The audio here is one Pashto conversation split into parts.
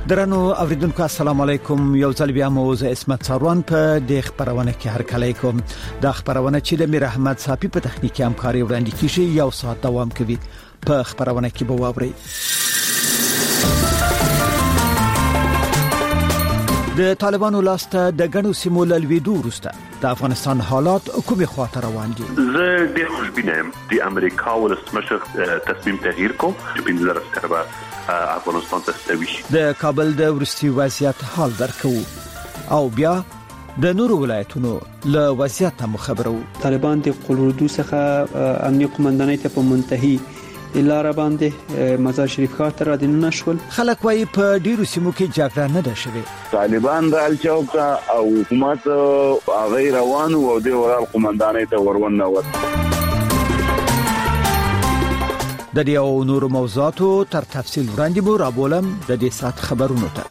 درنو اوریدونکو السلام علیکم. یو ځل بیا مو زه اسمت ساروان په د خبرونه کې هرکلی کوم. د خبرونه چې د میر احمد صافي په تخنیکی همکاري وړاندې کیږي یو ساعت دوام کوي. په خبرونه کې به واوري د طالبانو لاسته د غنو سیمو لویدو وروسته د افغانستان حالات کومه خاطر روان دي. زه ډیر خوشبینه یم د امریکا ولسمشر تصمیم تغییر کوم چې 15 سپټمبر افغانستان ته ستوي. د کابل د ورستي وضعیت حال درکو او بیا د نورو ولایتونو له وضعیت هم خبرو. طالبان د قلوردو څخه امنیه قومندانۍ ته په منتهي لاره باندې مزار شریف ښار ته راځنه شول. خلک وايي په ډیرو سیمو کې جګړه نه ده شوې. طالبان د الچوک او حکومت غیر روان او د ورال قومندانۍ ته ورونه وت. د دې او نورو موضوعاتو تر تفصیل وړاندې مو راولم د دې سات خبرونو ته.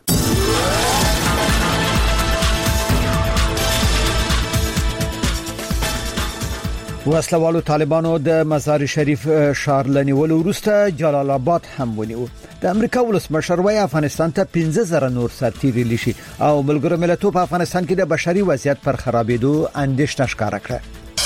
وسلوالو طالبانو د مزار شریف ښار لنیول وروسته جلال آباد هم ونیو. د امریکا ولسمشر وايي افغانستان ته 15000 نور سرتیري لشي او ملګرو ملتونو په افغانستان کې د بشري وضعیت پر خرابېدو اندېښنه ښکاره کړه.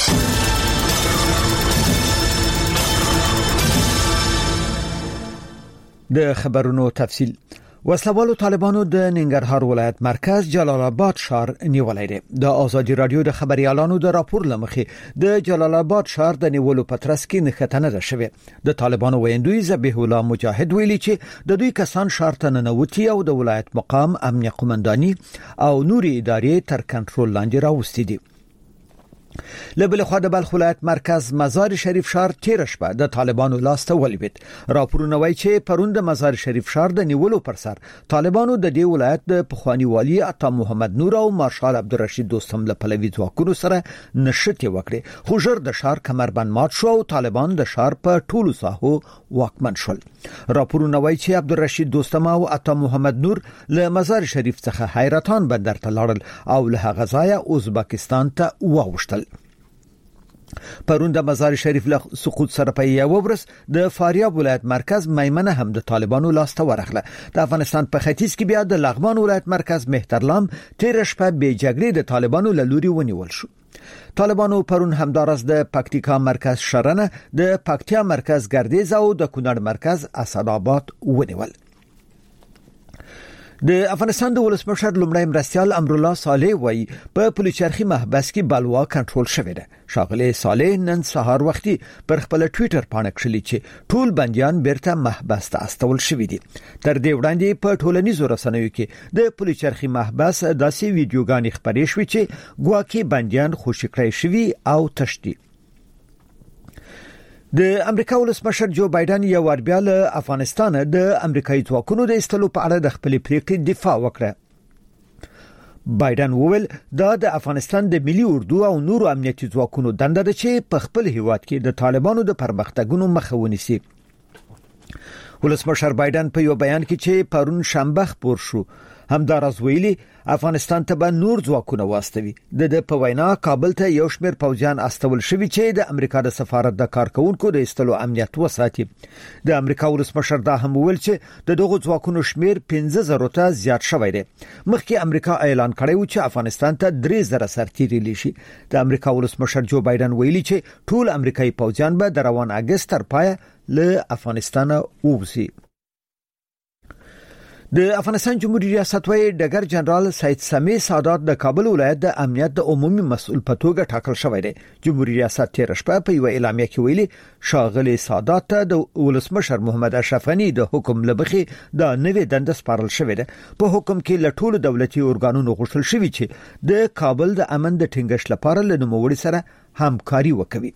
د خبرونو تفصیل. وسلوالو طالبانو د ننګرهار ولایت مرکز جلال آباد ښار نیولای دی. د ازادي رادیو د خبريالانو د راپور لمخې د جلال آباد ښار د نیولو پترس کې نښتنه ده شوی. د طالبانو ویندوی ذبیح الله مجاهد ویلي چې د دوی کسان ښار ته ننوتی او د ولایت مقام امنیه قومنداني او نوري ادارې تر کنټرول لاندې راوستي دي. لبل خو د بلخ ولایت مرکز مزار شریف ښار تیر شپه د طالبانو لاسته ولوید. راپورونه وایي چې پروند مزار شریف ښار د نیولو پر سر طالبانو د دې ولایت د پخوانی والی عطا محمد نور او مارشال عبدالرشید دوستم له پلوي ځواکونو سره نشټي وکړي. خو ژر د ښار کمربند مات شو او طالبان د ښار په ټولو ساحو واکمن شول. راپورونه وایي چې عبدالرشید دوستم او عطا محمد نور له مزار شریف څخه حیرتان بندر ته لاړل او له هغه ځایه ازبکستان ته واوښتل. پرون د مزار شریف له سقوط سره په یو ورځ د فاریاب ولایت مرکز میمنه هم د طالبانو لاسته ورغله. د افغانستان په ختیځ کې بیا د لغمان ولایت مرکز مهترلام تیر شپه به جګړې د طالبانو له لوري ونیول شو. طالبانو پرون همدارس د پکتیکا مرکز شرنه، د پکتیا مرکز ګردیز او د کونړ مرکز اسداباد ونیول. د افغانستان د ولسمشر لومړی مرستیال امرالله صالح وایي په پولیچرخي محبس کې بلوا کنټرول شوې ده. شاغله صالح نن سهار وختي پر خپل ټوئیټر باندې کړلی چې ټول بنديان بیرته محبس ته استول شوې دي. تر دې وړاندې په ټولنیزو رسنیو کې د پولیچرخي محبس داسې ویډیوګانې خپرې شوې چې ګواکې بنديان خوشی کړی شوي او تشدید. د امریکا ولسمشر جو بایدن یو ور بیا له افغانستان د امریکایي ځواکونو د استلو په اړه د خپل پریکړې دفاع وکړه. بایدن وویل دا د افغانستان د ملي اردو او نورو امنیتي ځواکونو دنده ده چې په خپل هیواد کې د طالبانو د پرمختګونو مخه ونیسي. ولسمشر بایدن په یو بیان کې چې پرون شنبه خبر شو همدارز ویلي افغانستان ته به نور ځواکونه واستوي. د په وینا کابل ته یو شمېر پوځیان استول شوي چې د امریکا د سفارت د کارکونکو د استلو امنیت وساتي. د امریکا ولسمشر دا هم ویل چې د دغو ځواکونو شمېر 15000 ته زیات شوی دی. مخکې امریکا اعلان کړی و چې افغانستان ته 3000 سرتیري لشي. د امریکا ولسمشر جو بایدن ویلي چې ټول امریکایي پوځیان به د روان اگست تر پایه له افغانستان ووځي. د افغانستان جمهوریت ریاست وایي ډګر جنرال سید سمیع سادات د کابل ولایت د امنیت د عمومي مسؤل په توګه ټاکل شوی دی. جمهوریت ریاست تیر شپه په یو اعلامیه کې ویلي شاغلي سادات ته د ولسمشر محمد اشرف غنی د حکم لبخي د نوې دنده سپارل شوې ده. په حکم کې له ټولو دولتي ارګانونو غوښتل شوی چې د کابل د امن د ټینګښت لپاره له نوموړي سره همکاري وکړي.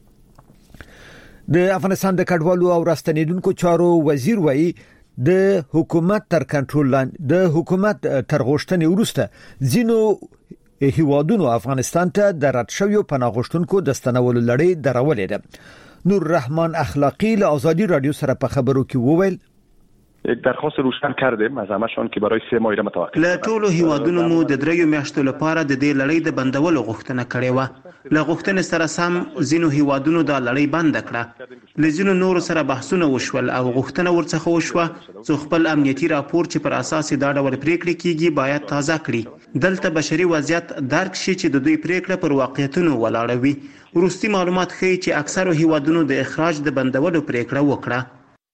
د افغانستان د کډوالو او راستنیدونکو چارو وزیر وایي د حکومت تر کنټرول لاندې د حکومت تر غوښتنې وروسته ځینو هیوادونو افغانستان ته د رد شویو پناه غوښتونکو د ستنولو لړۍ درولې ده. نور رحمان اخلاقی له ازادي رادیو سره په خبرو کې وویل یک درخواست روشن کردیم از همشون که برای 3 ماه متوقف. له ټولو هیوادونو مو د 3 میاشتو لپاره د دې لړۍ د بندولو غوښتنه کړې و. له غوښتنې سره سم ځینو هیوادونو دا لړۍ بند کړه. له ځینو نورو سره بحثونه وشول او غوښتنه ورڅخه وشوه چې خپل امنیتي راپور چې پر اساس دا ډول پریکړې کیږي باید تازه کړي. دلته بشري وضعیت درک شي چې د دوی پریکړه پر واقعیتونو ولاړه وي. وروستي معلومات ښیي چې اکثرو هیوادونو د اخراج د بندولو پریکړه وکړه.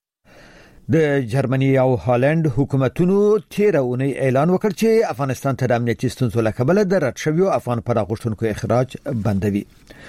د جرمني او هالند حکومتونو تیر اونۍ اعلان وکړ چې افغانستان ته د امنیتي ستونزو له کبله د رد شویو افغان پناه غوښتونکو اخراج بندوي.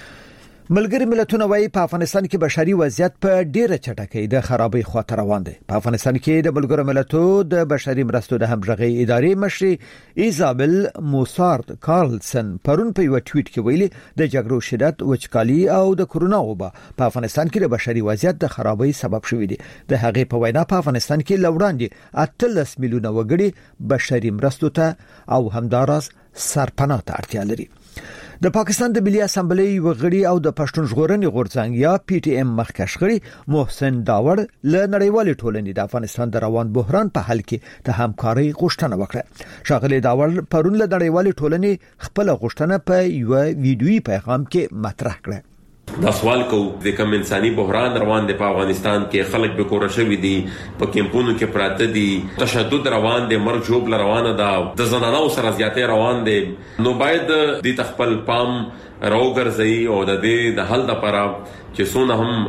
ملګری ملتونه وايي په افغانستان کې بشري وضعیت په ډیره چټکۍ د خرابۍ خواته روان دی. په افغانستان کې د ملګرو ملتونو د بشري مرستو د همغږۍ ادارې مشر ایزابل موسارد کارلسن پرون په یو ټویټ کې ویلي د جګړو شدت وچکالي او د کورونا وبا په افغانستان کې د بشري وضعیت د خرابۍ سبب شوی دی. د هغې په وینا په افغانستان کې لوړاندې 18 میلیونه وګړي بشري مرستو ته او همداراز سرپناه ته اړتیا لري. د پاکستان د ملي اسمبلی وغړي او د پښتون ژغورنې غورځنګ یا پی ټی ایم مخکښ غړي محسن داور له نړیوال ټولنې د افغانستان د روان بحران په حل کې د همکارۍ غوښتنه وکړه. شاغلی داور پرون له نړیوال ټولنې خپل غوښتنه په یو ویډیویي پیغام کې مطرح کړه. دا سوال کو د کوم انساني بحران روان دی په افغانستان کې، خلک به کور شوی دي، په کیمپونو کې پراته دي، تشدد روان دی، مرګ جوړ روانه ده، د زنانو سره زیاتې روان دي. نو باید د تخپل پام راوګرځي او د دې د حل لپاره چې څونه هم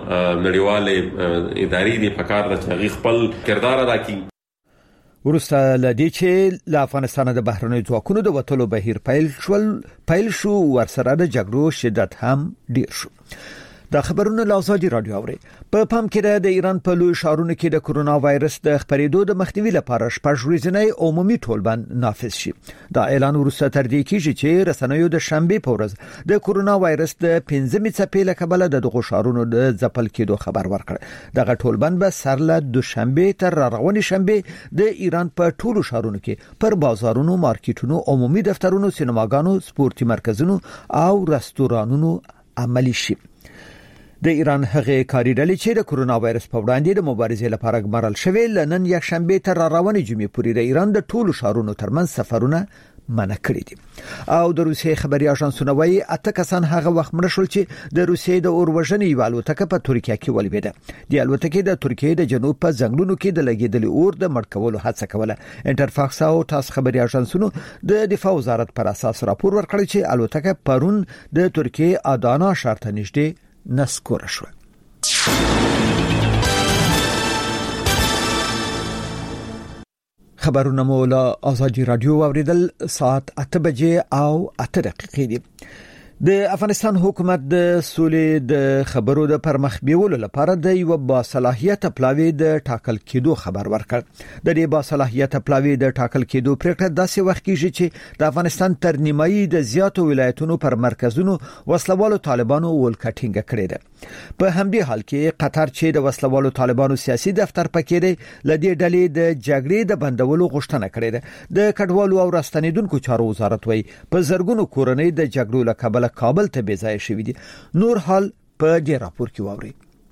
نړیوالې ادارې دي په کار د چغې خپل کردار ادا کړي. ورسته لدی چې له افغانستان د بهرنیو ځواکونو د وټلو بهیر پیل شو ورسره د جګړو شدت هم ډیر شو. دا خبرونه له ازادي رادیو اوري. په پام کې د ایران په لوی ښارونو کې د کورونا وایرس د خپرېدو د مخنیوي لپاره 6 ورځې عمومي ټولبند نافذ شي. دا اعلان ورسته تر دې کېږي چې رسنیو د شنبه په ورځ د کورونا وایرس د 15 څپې له کبله د دغو ښارونو د ځپل کېدو خبر ورکړ. دغه ټولبند به سر له دوشنبه تر روانې شنبه د ایران په ټولو ښارونو کې پر بازارونو، مارکیټونو، عمومي دفترونو، سینماګانو، سپورتي مرکزونو او رستورانونو عملي شي. د ایران هغه کاری ډلې چې د کورونا وایرس په وړاندې د مبارزې لپاره ګمارل شوی لنن یک شنبه تر روانې جمعې پورې د ایران د ټولو ښارونو ترمنځ سفرونه منع کړی دي. او د روسیې خبري اژانسونه وايي 8 کسان هغه وخت مړ شول چې د روسیې د اوروژنې یو الوتکه په ترکیه کې ولویده. د الوتکې د ترکیې د جنوب په ځنګلونو کې د لګیدلې اور د مړ کولو هڅه کوله. انټرفاکس او تاس خبري اژانسونو د دفاع وزارت پر اساس راپور ورکړی چې الوتکه پرون د ترکیې ادانا ښار ته نږدې نسکور شو. خبرونه مو له ازادي رادیو اوریدل. ساعت 8 بجې او 8 دقیقې دي. د افغانستان حکومت د سولې د خبرو د پرمخ بیولو لپاره د یو باصلاحیت پلاوی د ټاکل کېدو خبر ورکړ. د دې باصلاحیت پلاوی د ټاکل کېدو پریکړه داسې وخت کېږي چې د افغانستان تر نیمایي د زیاتو ولایتونو پر مرکزونو وسلوالو طالبانو ولکټینګ کړی ده. په همدې حال کې قطر چې د وسلوالو طالبانو سیاسي دفتر پکې دی لدې ډلې د جګړې د بندولو غوښتنه کړې ده. د کډوالو او راستنیدونکو چارو وزارت وایي په زرګونو کورنۍ د جګړو له کبله کابل ته بېځای شوې دي. نور حال په دې راپور کې واوري.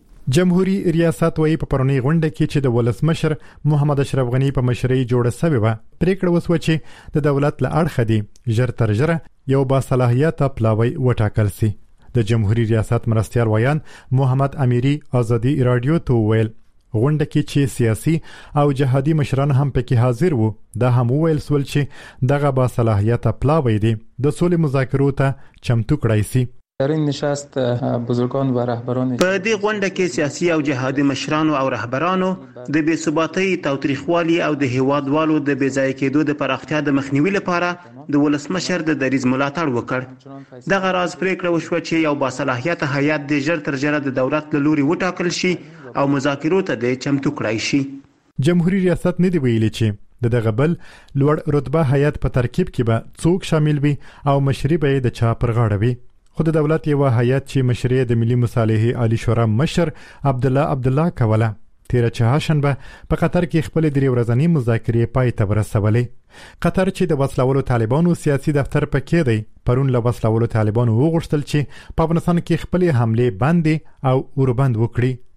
جمهوریت ریاست وایي په پرونی غونډه کې چې د ولسمشر محمد اشرف غنی په مشرۍ جوړه شوې و پریکړه وسوه چې د دولت له اړخه دی ژر تر ژره یو باصلاحیت پلاوی وټاکل سي. د جمهوریت ریاست مرستیال ویان محمد امیری ازادي رادیو ته ویل غونډه کې چې سیاسي او جهادي مشران هم پکې حاضر وو. دا هم ویل سول چې دغه باصلاحیت پلاوی دی د سولې مذاکرو ته چمتو کړای سي. در این نشست بزرگان و رهبران په دې غونډه کې سیاسي او جهادي مشرانو او رهبرانو د بې ثباتۍ، تاوتریخوالي او د هیوادوالو د بې ځای کېدو د پراختیا د مخنیوي لپاره د ولسمشر د دریځ ملاتړ وکړ. دغه راز پریکړه وشوه چې یو باصلاحیت هیئت د ژر تر ژره د دولت له لوري وټاکل شي او مذاکرو ته د چمتو کړای شي. جمهوریت ریاست نه دی ویلي چې دغه بل لوړ رتبه هیئت په ترکیب کې به څوک شامل وي او مشري به د چا پر غاړه وي. خو د دولت یو هیئت چې مشري د ملي مصالحې عالی شورا مشر عبدالله کوله تیر چهارشنبه په قطر کې خپل درې ورځنی مذاکرې پای ته ورسولې. قطر چې د وسلوالو طالبانو سیاسي دفتر پکې دی پرون له وسلوالو طالبانو وغوښتل چې په افغانستان کې خپل حمله بندي او اوربند وکړي.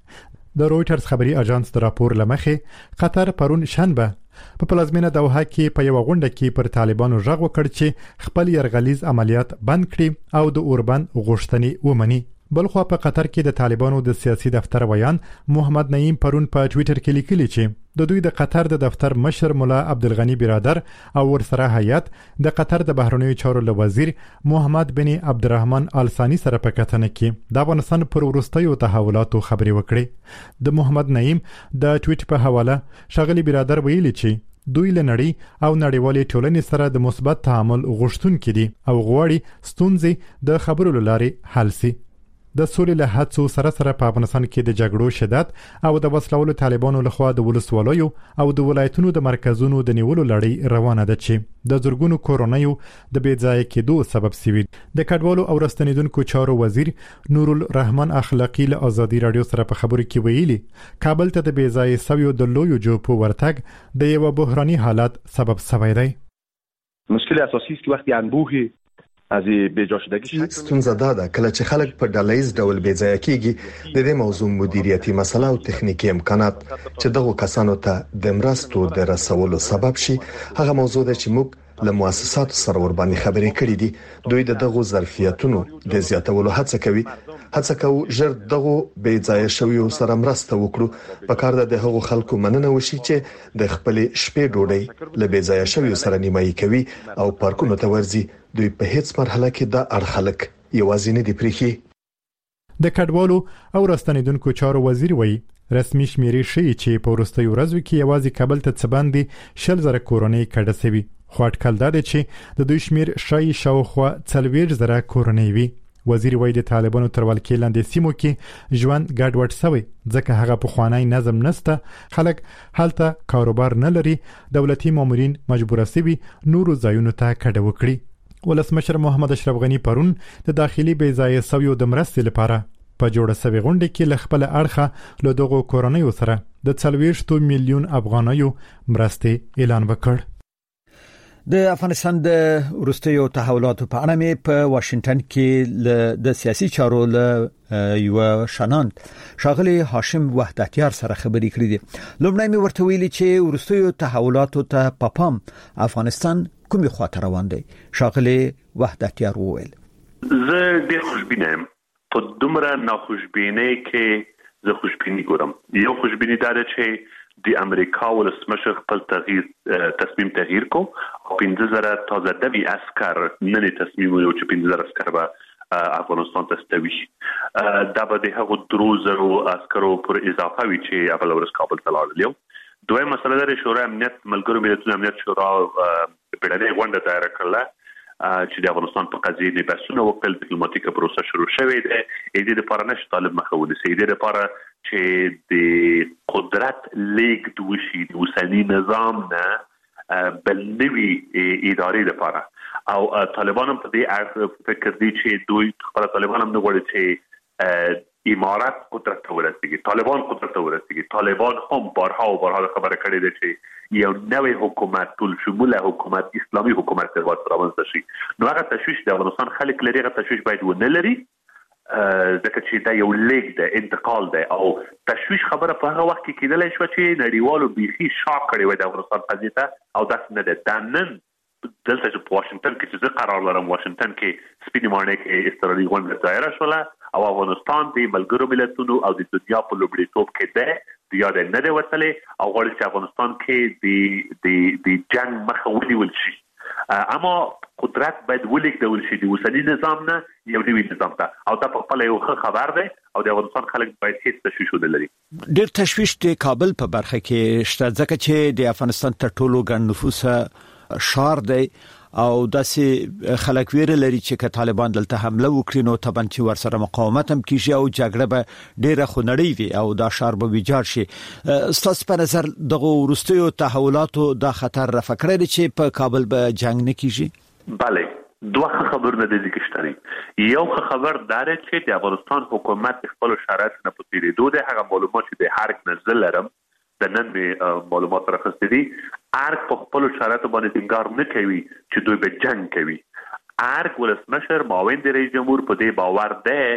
د رويټرز خبري اژانس د راپور لمخې قطر پرون شنبه په پلازمینه دوحه کې په یو غونډه کې پر طالبانو ژغ وکړ چې خپل يرغلیز عملیات بند کړي او د اوربند غوښتنې ومني. بلخوا په قطر کې د طالبانو د سیاسي دفتر ویان محمد نعیم پرون په ټوئیټر کې لیکلی چې د دوی د قطر د دفتر مشر مولا عبدالغنی برادر او ورسره هیئت د قطر د بهرنیو چارو وزیر محمد بن عبدالرحمن آل ثانی سره په کتنه کې د افغانستان پر وروستیو تحولاتو خبري وکړي. د محمد نعیم د ټوئیټ په حواله شغلی برادر ویلي چې دوی له نړۍ او نړیوالې ټولنې سره د مثبت تعامل غوښتونکي دي او غواړي ستونزې د خبرو لارې حل شي. د سولې له هڅو سره په افغانستان کې د جګړو شدت او د وسلوالو طالبانو لخوا د ولسوالیو او د ولایتونو د مرکزونو د نیولو لړۍ روانه ده چې د زرګونو کورونیو د بې ځای کېدو سبب شوی. د کډوالو او راستنیدونکو چارو وزیر نور الرحمن اخلاقی له آزادي رادیو سره په خبرو کې ویلي کابل ته د بې ځای سویو د لویو جوپو ورتګ د یو بحراني حالت سبب شوی دی. مشکل اساسی است که وقتی انبوه از بیجا شدگی ستونزه ده کله چې خلک په ډلهیز ډول بې ځای کیږي د دې موضوع مدیریتي مسله او تخنیکی امکانات چې دغه کسانو ته د مرستو د رسولو سبب شي هغه موضوع ده چې موږ له مؤسساتو سره ور باندې خبرې کړې دي. دوی دغه ظرفیتونو د زیاتولو هڅه کوي ژر دغه بې ځای شویو سره مرسته وکړو. په کار ده د هغو خلکو مننه وشي چې د خپل شپې ډوډۍ له بې ځای شویو سره نیمایي کوي او پارکونو ته ورځي. دوی په هیڅ مرحله کې د اړخلک یوازې نه دی پریخي. د کډوالو او راستنیدونکو چارو وزیر وایي رسمي شمیرې ښیي چې په وروستیو ورځو کې یوازې کابل ته څه باندې 100,000 کورنۍ کډه شوي خو اټکل دا دی چې د دوی شمیر ښایي شاوخوا 40,000 کورنۍ وي. وزیر وایي د طالبانو تر ولکې لاندې سیمو کې ژوند ګډوډ شوی ځکه هغه پخوانی نظم نشته. خلک هلته کاروبار نه لري. دولتي مامورین مجبور شوي نورو ځایونو ته کډه وکړي. ولسمشر محمد اشرف غنی پرون د داخلي بې ځای سویو د مرستې لپاره په جوړه سوي غونډه کې له خپل اړخه له دغو کورنیو سره د 40 میلیون افغانیو مرستې اعلان وکړ. د افغانستان د وروستیو تحولاتو په اړه مې په واشنگټن کې د سیاسي چارو له یو شناند شاغلي هاشم وحدتیار سره خبرې کړې دي. لومړی مې ورته ویلي چې وروستیو تحولاتو ته پام افغانستان کومي خاطر روان دی. شاغلي وحدتیار وویل زه ډېر خوشبینم په دومره ناخوشبینۍ کې زه خوشبیني ګورم. یو خوشبیني دا ده چې د امریکا ولسمشر خپل تصمیم تغییر کو او 15,000 تازه دوی عسكر نه تصمیم یو چې 15,000 عسكر به افغانستان ته استوي. دا به د هغو 3,000 عسكرو پر اضافه وي چې اول ورځ کابل ته لاړل. دوی مسله ده شورا امنیت ملګرو ملتونو امنیت شورا په غونډه دایره کړله چې د افغانستان په قضیه نه بحثونه وکړل. ډیپلوماټیکه پروسه شروع شوې ده. دې لپاره نشه طالب مخاوله سي دې لپاره چې د قدرت لیک د وشي د اوسنی نظام نه بل نوي ادارې لپاره او طالبان هم په دې فکر دي چې دوی خپل طالبان هم نه غواړي چې امارات قدرت ته ورسیږي. طالبان قدرت ته ورسیږي. طالبان هم بارها خبره کړې ده چې یو نوې حکومت ټول شموله حکومت اسلامي حکومت رامنځته شي. نو هغه تشویش د افغانستان خلک لري. هغه تشویش باید ونه لري ځکه چې دا یو لیک ده انتقال ده او تشویش خبره په هغه وخت کې کېدلی شو چې نړیوالو بیخي شاک کړی وای د افغانستان قضیه ته او داسې نه ده. دا نن دلته چې په واشنگټن کې چې زه قرار لرم واشنگټن کې سپینې ماڼۍ کې استرالي غونډه دایره شوله او افغانستان د ملګرو ملتونو او د دنیا په لومړیتوب کې ده. د یاد نه دی وتلی او غواړي چې افغانستان کې د جنگ مخه ونیول شي. اما قدرت باید ولیږدول شي د اوسني نظام نه یو نوي نظام ته او دا په خپله یو ښه خبر دی او د افغانستان خلک باید هیڅ تشویش ونه لري. ډېر تشویش د کابل په برخه کې شته ځکه چې د افغانستان تر ټولو ګڼ نفوسه شهر دی او داسې خلک ویره لري چې که طالبان دلته حمله وکړي نو طبعا چې ورسره مقاومت هم کیږي او جګړه به ډیره خونړۍ وي او دا شهر به ویجاړ شي. ستاسو په نظر دغه وروستیو تحولاتو دا خطر رافع کړی چې په کابل به جنگ نه کیږي؟ بله دوه خبرونه د دې کېشتري. یو خبر داره چې د افغانستان حکومت خپل شرایط نه پوتیری دوه هغه معلومات چې د هر نزل لرم د نن معلومات راخسته دي. ارګ په خپل شرایط باندې ټینګار نه کوي چې دوی به جنگ کوي. ارګ ولسمشر معاون رئیس جمهور په دې باور ده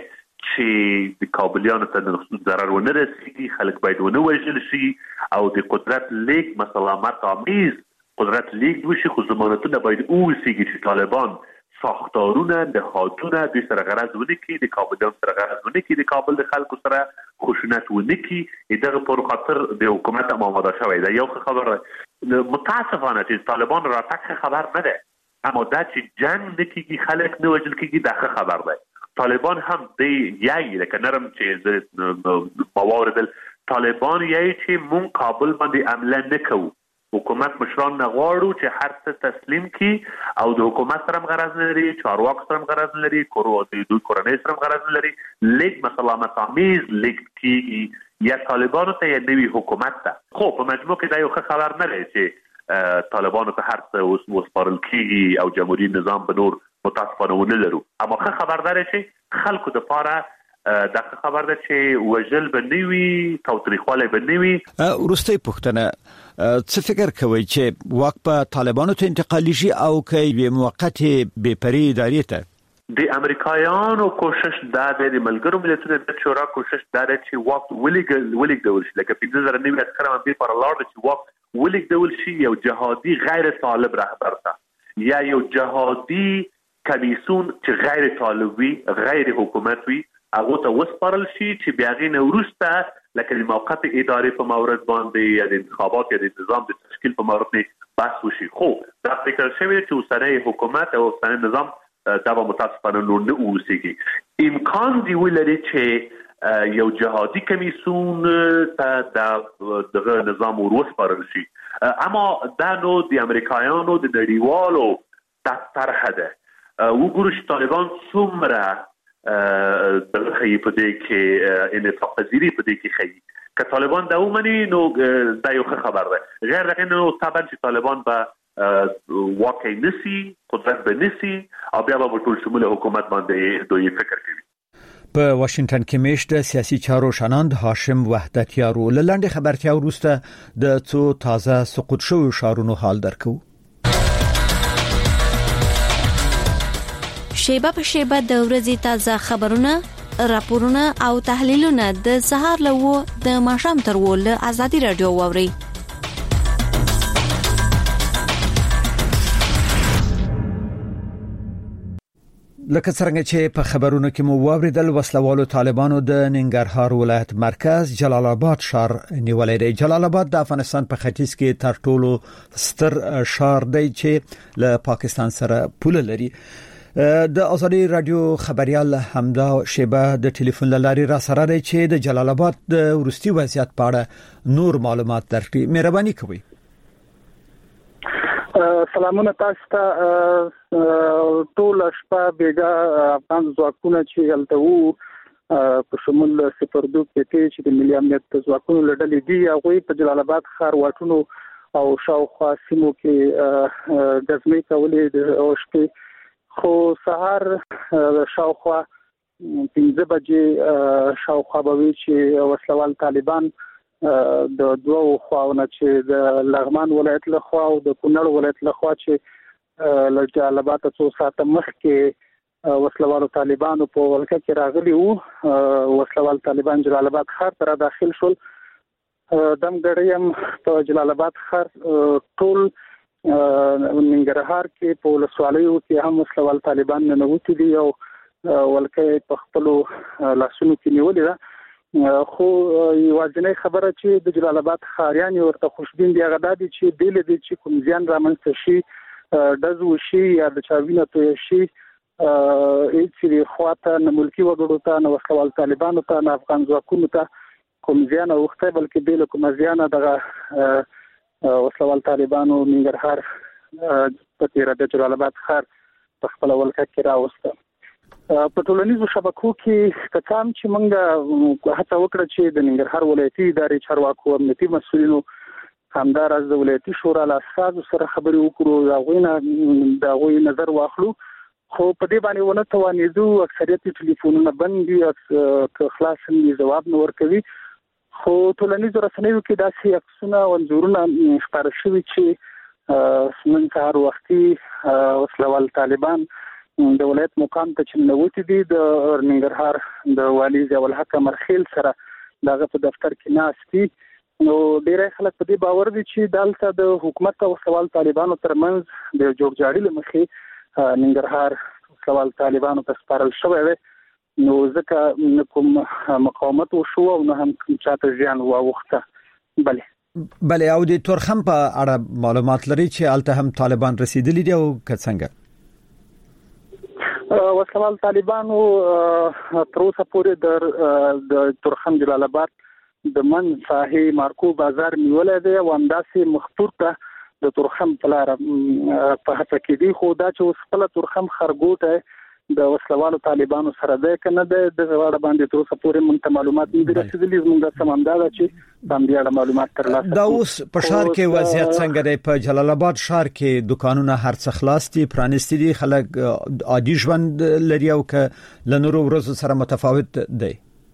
چې د کابلیانو ته ضرر ونه رسیږي، خلک باید ونه وژل شي او د قدرت لیک مسالمت آمیز قدرت لیک وشي، خو ضمانتونه باید اوسیږي چې طالبان ساختارونه نهادونه دوی سره غرض ونه کړي، د کابلیانو سره غرض ونه کړي، د کابل د خلکو سره خشونت ونه کړي. دغه پر خاطر د حکومت آماده شوی دی. یو خبره متاسفانه چې طالبان راتګ خبر نه ده، اما دا چې جنگ نه کېږي، خلک نه وژل کېږي، دا خبر دی. طالبان هم دی یای لکه نرم چې مواردل طالبان یای چې مون کابل باندې عمله نه کوو، حکومت مشران نه غواړو چې هر څه تسلیم کی او د حکومت سره غرض نه لري، چارواکو سره غرض نه لري، دوی کورنۍ سره غرض نه لري، لیک مسالمت آمیز لیک کیږي یا طالبانو ته یا نوی حکومت ته. خو په مجموع کې دا یو خبر نه لري چې طالبانو ته هر څه وسپارل کیږي او جمهوریت نظام به نور متاسفانه ونه لرو. اما خبردار چې خلکو د پاره دا خبر ده چې وجل بنوي توتریخواله بنوي. ورسته پښتنه څه فکر کوي چې واک په طالبانو ته انتقالي شي او کې به موقته بې پرې ادارې ته؟ د امریکایانو کوشش دا د ملګرو ملتونو د شورا کوشش دا چې واک ولګول شي، لکه 2009 عسكر باندې پر لاړ چې واک ولګول شي یو جهادي غیر طالب رهبر ته یا یو جهادي کمیسون چې غیر طالبي غیر حکومت وي هغه ته وسپارل شي چې بیا غي نورسته لکه د موقت ادارې په مورد باندې یا د انتخابات یا د نظام د تشکیل په مورد باندې بحث وشي. خو دا فکر شوی چې اوسنۍ حکومت او اوسنۍ نظام دا به متاسفانه نور نه اوسېږي. امکان دی ولري چې یو جهادي کمیسون ته دغه نظام وسپارل شي، اما دا نو د امریکایانو د نړیوالو طرح ده. وګورو چې طالبان څومره دغه په دې کې انعطاف پذیری په دې کې خي. که طالبان دا ومني نو دا یو خبر ده، غیر دغه نو طبعا چې طالبان به واقع نسی قدرت به نسی او بیا به ټول شمول حکومت باندې دوی فکر کوي. په واشنگټن کې میشته سیاسي چارو شناند هاشم وحدتیارو لاندې خبرتیا وروسته د څو تازه سقوط شوو شارونو حال درکو. شیبه په شیبه د ورځې تازه خبرونه، راپورونه او تحلیلونه د سهار له د ماښام تر له ازادي رادیو واوري. لکه څنګه چې په خبرونو کې مو واوریدل، وسلوالو طالبانو د ننګرهار ولایت مرکز جلال آباد ښار نیولای دی. جلال آباد د افغانستان په ختیځ کې تر ټولو ستر ښار دی چې له پاکستان سره پوله لري. د ازادي رادیو خبريال حمدا شیبه د ټلیفون لاري را سره دی چې د جلال آباد د ورستي وضعیت په اړه نور معلومات درکړي. مهرباني کوئ. سلامونه تاسو ته. ټول شپه بیګا افغان ځواکونه چې هلته وو په شمول سپردو کې چې د ملي امنیت ځواکونو لړلې دي، هغه په جلال آباد ښار واټونو او شاوخوا سیمو کې غزمې کولې د اوشته. خو سهار شاوخوا 5 بجې شاوخوا به چې وسلوال طالبان د دوه خواونه چې د لغمان ولایت له خوا او د کونړ ولایت له خوا چې له جلال آباد څو ساعته مخکې وسلوال طالبانو په ولکه کې راغلي وو. وسلوال طالبان جلال آباد ښار ته داخل شول. دم غړیم په جلال آباد ښار ټول ننګرهار کې په ولسوالیو کې هم وسلوال طالبان نه نوتی دي او ولکه په خپل لاسونو کې نیولې ده. خو یوازینۍ خبره چې د جلال آباد ښاریان ورته خوشبین دي هغه د چې بیل دي چې کوم ځان رامنځته شي دزو شي یا د چاوینه توي شي چې خواته نه ملکی وګړو ته نه وسلوال طالبانو ته نه افغان ځواکونو ته کوم ځان اوخته بلکې بیل کوم ځان دغه وسلوال طالبانو ننګرهار په تیر د جلال آباد ښار په خپل ولکه کې راوسته. په ټولنیزو شبکو کې کتام چې موږ هڅه وکړه چې د ننګرهار ولایتي ادارې چارواکو امنیتي مسؤلینو همدار از دولتي شورا له اساسو سره خبرې وکړو، دا غوي نظر واخلو. خو په دې باندې ونه توانېدو، اکثریت ټلیفونونه بند دي، خلاص هم جواب نه ورکوي. خو ټولنیزو رسنیو کې داسې عکسونه او انځورونه خپاره شوي چې نن سهار وختي وسلوال طالبان د ولایت مقام ته چې نووتی دي د ننګرهار د والي ضیاء الحق مرخیل سره دغه په دفتر کې ناستي. نو ډیری خلک په دې باور دي چې دلته د حکومت او سوال طالبانو ترمنځ د جوړجاړي لمخې ننګرهار سوال طالبانو ته سپارل شوی دی. نو ځکه کوم مقاومت وشو او نه هم چاته ځان واوخته. بله او د تورخم په اړه معلومات لري چې الته هم طالبان رسیدلی دي او څنګه؟ وسلوال طالبانو تر اوسه پورې د تورخم جلال آباد د من ساحې مارکو بازار نیولای دی او همداسې مخطور ته د تورخم په لار په هڅه کې دي. خو دا چې اوس خپل تورخم خرګوټه د وسلوالو طالبانو سره ده کنه د غواړه باندې تر اوسه پورې مونږ معلومات نه رسیدلي. زموږ سمندار چې باندې معلومات ترلاسه دا اوس په ښار کې وضعیت څنګه دی؟ په جلال آباد ښار کې دکانونه هر څه خلاص دي، پرانیستي دي، خلک عادي ژوند لري او که لنورو ورځو سره متفاوت دی؟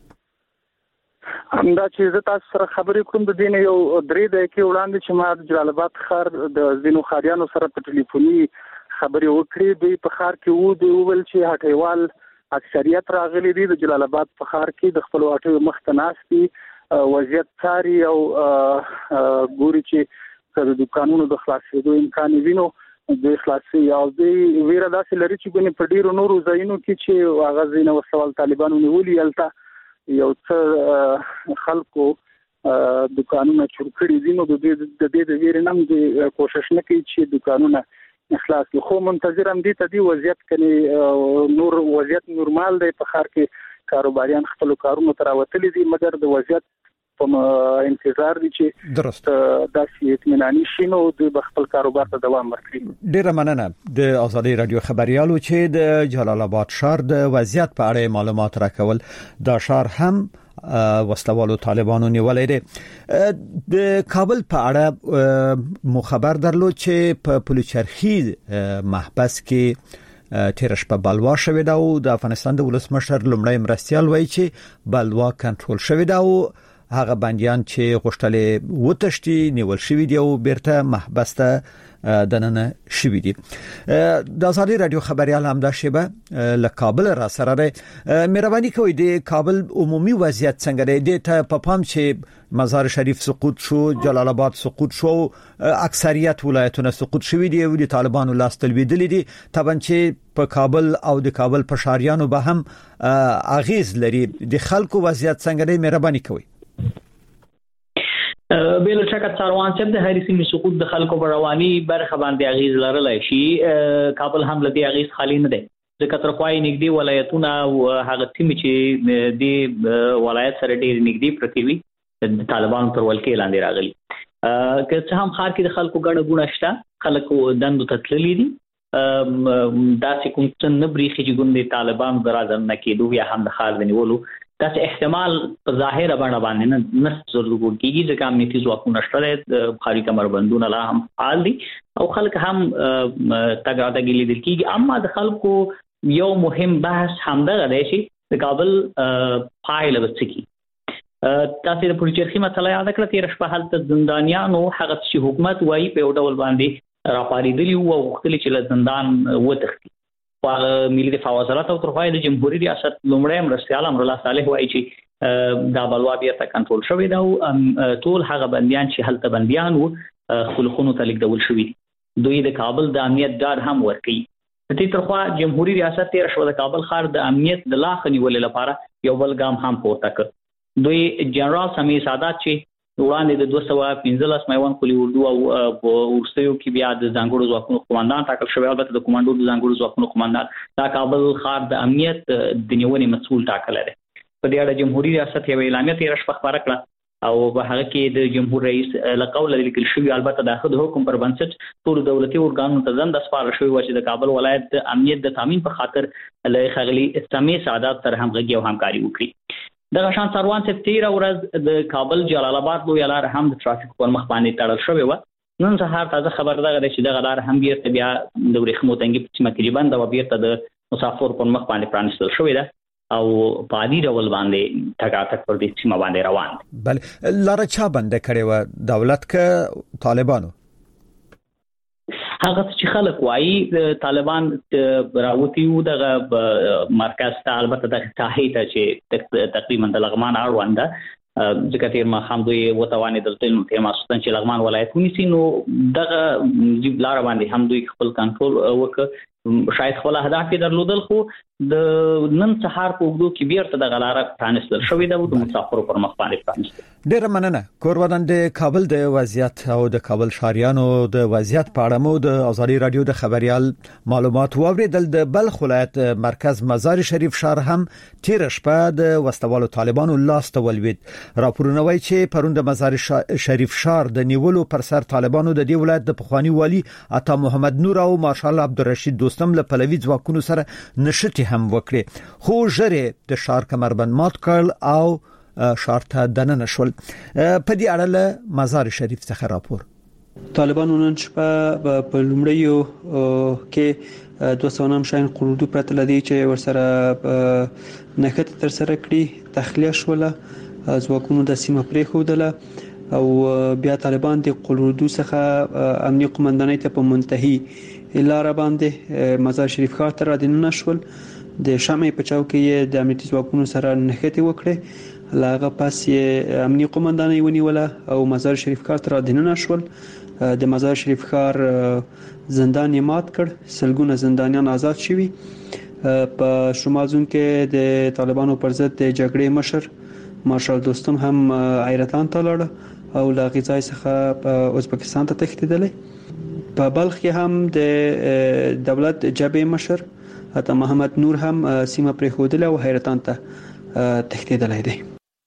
همدا چې زه تاسو سره خبرې کوم د دین یو 3 دقیقې وړاندې چې ما د جلال آباد ښار د ځینو ښاریانو سره په ټلیفوني خبرې وکړې. دوی په ښار کې وو د ویل چې هټیوال اکثریت راغلي دي د جلال آباد په ښار کې د خپل هټیو مخ ته ناست دي، وضعیت څاري او ګوري چې د دکانونو د خلاصېدو امکان وینو د خلاصي او د ویره داسې لري چې ګنې په ډیرو نورو ځایونو کې چې هغه ځینې وسوال طالبانو نیولي الته یو څه خلکو دکانونه چور کړي دي. نو د دې د ویرې نم د کوشش نه کوي چې دکانونه اخلاص کی. خو منتظرم دي ته دی وضعیت کني نور وضعیت نورمال دی په ښار کې کاروباریان خپل کارونو تر وتلي دي، مګر د وضعیت په انتظار دي چې درست داسې اطمیناني شي نو د خپل کاروبار ته دوام ورکړي. ډیره مننه د آزادي رادیو خبريالو چې د جلال آباد ښار د وضعیت په اړه معلومات راکول. دا ښار هم وسلوالو طالبانو نیولای دي. د کابل په اړه مو خبر درلود چې په پلوچرخي محبس کې تیر شپه بلوا شوې ده او د افغانستان د ولسمشر لومړی مرستيال وایي چې بلوا کنټرول شوې ده او هغه بنديان چې غوښتل وتښتي نیول شوی دی او بیرته محبس ته دننه شوی دی. د آزادي رادیو خبريال همدا شیبه له کابل را سره ده. مهرباني کوئ د کابل عمومي وضعیت څنګه دی؟ د ته په پام چې مزار شریف سقوط شو، جلال آباد سقوط شو، اکثریت ولایتونه سقوط شوی دي او د طالبانو لاس تلویدلې دي. طبعا چې په کابل او د کابل په شاریانو به هم اغیز لري. د خلکو وضعیت څنګه دی؟ مهرباني کوئ. بل شکه څاروان چې د هرې سیمې سقوط د خلکو په رواني برخه باندې اغیز لرلای شي. کابل هم لدی اغیز خالی نه دی ځکه تر پای نږدې ولایتونه او هغه سیمې چې د ولایت سره ډېر نږدې پرتی وي د طالبانو تر ولکې لاندې راغلي. که څه هم خار کې د خلکو ګڼه ګوڼه شته، خلکو دندو ته تللي دي، داسې کوم څه نه بریښي چې ګوندې طالبان درازم نه کېدو یا هم د خار د نیولو داسې احتمال په ظاهره باندې نه ضرور کېږي ځکه امنیتي ځواکونه شته، خاري کمربندونه لا هم فعال دي او خلک هم تګ لیدل کېږي. اما د خلکو یو مهم بحث همدغه دی چې د کابل پایله به څه کړي. تاسو د پلوچرخي مسله یاد کړه، تیر شپه هلته زندانیانو هغه چې حکومت وایي په یو ډول باندې راپاریدلی او غوښتل چې له زندان وتښتي. ملي دفاع وزارت او ترخوای د جمهوریت ریاست لومړی مرستيال امر الله صالح وایي چې دا بلوا بیا ته کنټرول شوی دا او ټول هغه بنديان چې هلته بنديان وو خلخونو ته لیکدول شوی دي. دوی د کابل د امنیت ډاډ هم ورکړي. د دې ترخوا جمهوریت ریاست تیر شو د کابل ښار د امنیت د لاخنی ولې لپاره یو بل ګام هم پورته کړ. دوی جنرال سمیع سادات چې وړاندې د 215 میوان کلی اردو او ورستیو کې بیا د ځانګړو ځواکونو قوماندان ټاکل شوی، البته د کمانډو د ځانګړو ځواکونو قوماندان دا کابل ښار د امنیت د نیونې مسؤل ټاکل دی. په دې اړه جمهوریت ریاست یو اعلامیه تیر شپه خبره کړه او په هغه کې د جمهور رئیس لقول لیکل شوی، البته د حکم پر بنسټ ټول دولتي ارګانونو ته ځند سپارل شوی و چې د کابل ولایت د امنیت د تامین په خاطر له خغلی سمیع سادات سره همغږي او همکاري وکړي. د غشان سروان چې 13 ورځ د کابل جلال آباد لوی لار هم د ترافیک پر مخ باندې تړل شوی و. نن سهار تازه خبر ده چې د غلار هم بیرته بیا د ورېخمو تنګي په سیمه کې بند او بیرته د مسافر پر مخ باندې پرانستل شوی ده او په عادي ډول باندې ټکاټک پر دې سیمه باندې روان دي. بل لار چا بند کړي و دولت ک طالبانو؟ هغه چې خلک وایي طالبان راوتیو دغه مرکز ته البته د تاهیته چې تقریبا د لغمان اړوند ځکه تیر ما هم دوی وتوانې دلته نو ته ماستان چې لغمان ولایت ونیسي نو دغه جیب لار باندې هم دوی خپل کنټرول وکړ شاید خپل اهداف درلودل خو د نن سهار په وګړو کې بیرته د غلاره پرانستل شوې ده د مسافرو پر مخ باندې پرانستل ډیر مننه کوروادان د کابل د وضعیت او د کابل شهريانو د وضعیت په اړه مو د ازادي رادیو د خبريال معلومات واوریدل د بلخ ولایت مرکز مزار شریف شهر هم تیر شپه د وسوالو طالبانو لاس ته ولوید راپورونه وایي چې پروند مزار شریف شهر د نیولو پر سر طالبانو د دې ولایت د پخوانی والی عطا محمد نور او مارشال عبدالرشید دوستم له پلوي ځواکونو سره نشټي هم وکړي خو ژره د شهر کمربند مات کړل او شهر ته دننه شول په دې اړه له مزار شریف څخه راپور طالبانو نن شپه په لومړیو کې 209 شاین قروض پرته لدی چې ورسره نکته تر سره کړی تخلیه شوله ځواکونو د سیمه پرې خودله او بیا طالبان د قروض څخه امنیت قومندانۍ ته په منتهي لار باندې مزار شریف ښار ته را دننه شول د شمع په چاو کې د امنیتي ځواکونو سره نښتې وکړې لاغه پس یې امنیتي قومندانۍ ونیوله او مزار شریف ښار ته را دننه شول د مزار شریف ښار زندان یې مات کړ سلګونه زندانیان آزاد شوي په شمال زون کې د طالبانو پر ضد د جګړې مشر مارشال دوستم هم حیرتان ته لاړ او لا غځای څخه ازبکستان ته تښتېدل په بلخ کې هم د دولت جبهه مشر عطا محمد نور هم سیمه پرې خودله او حیرتان ته تښتېدلی دی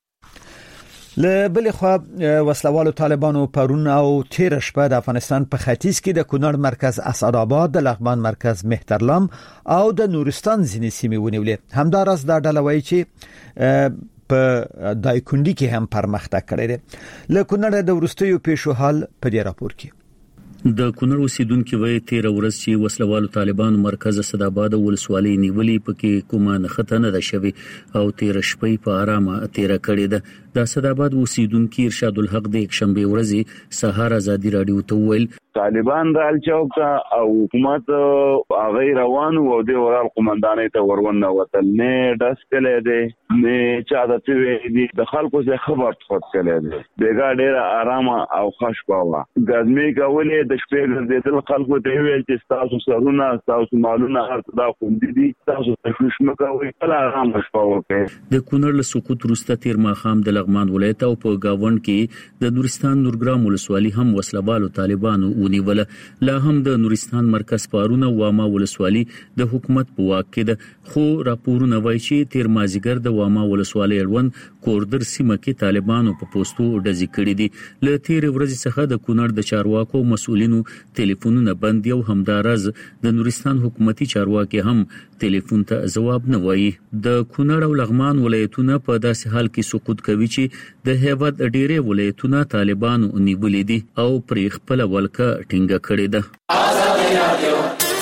له بل خوا وسلوالو طالبانو پرون او تیر شپه د افغانستان په ختیځ کې د کونړ مرکز اسعدآباد د لغمان مرکز مهترلام او د نورستان ځینې سیمې ونیولې همدارس دا ډله وایي چې په دایکندي کې هم پرمختګ کړی دی له کونړ د ورستیو پیښو حال په دې راپور کې د کونړ اوسیدونکو وایي تیر ورځ چې وسلوالو طالبان مرکز اسعدآباد ولسوالۍ نیولې پکې کومه نښته نه ده شوې او تیر شپې په آرامه تیر کړې ده د اسعدآباد اوسیدونکو ارشاد الحق د یکشنبه ورځې سهار ازادي رادیو ته ویل طالبان رال چوک او حکومت هغه روانو او د ورال قومندانۍ ته ورونه وتل نه داس کله دي نه چا د وی د خلکو څخه خبر خود کله دي دغه ډیر آرامه او خوش باوه ګازمي کولې د شپې ګرځیدل خلکو ته ویل چې تاسو سرونه تاسو مالونه هرڅه خوندې دي تاسو تشویش مکوئ کله آرام شپه وکړئ د کونړ له سقوط وروسته تیر ماښام د لغمان ولایت او په گاوند کې د نورستان نورګرام ولسوالۍ هم وسلوالو طالبانو ونیوله لا هم د نورستان مرکز پارونه واما ولسوالۍ د حکومت په واک کې ده خو راپورونه وایي چې تیر مازیګر د واما ولسوالۍ اړوند کوردر سیمه کې طالبانو په پوسټو ډزې کړې دي له تیر ورځې څخه د کونړ د چارواکو مسؤلینو ټلیفونونه بند یو همدارز د نورستان حکومتي چارواکي هم ټلیفون ته جواب نه وایي د کونړ او لغمان ولایتونه په داسې حال کې سقوط کوي چې د هیواد ډېرې ولایتونه طالبانو نیولې دي او پرې خپل ولکه ټینګه کړې ده آزادي رادیو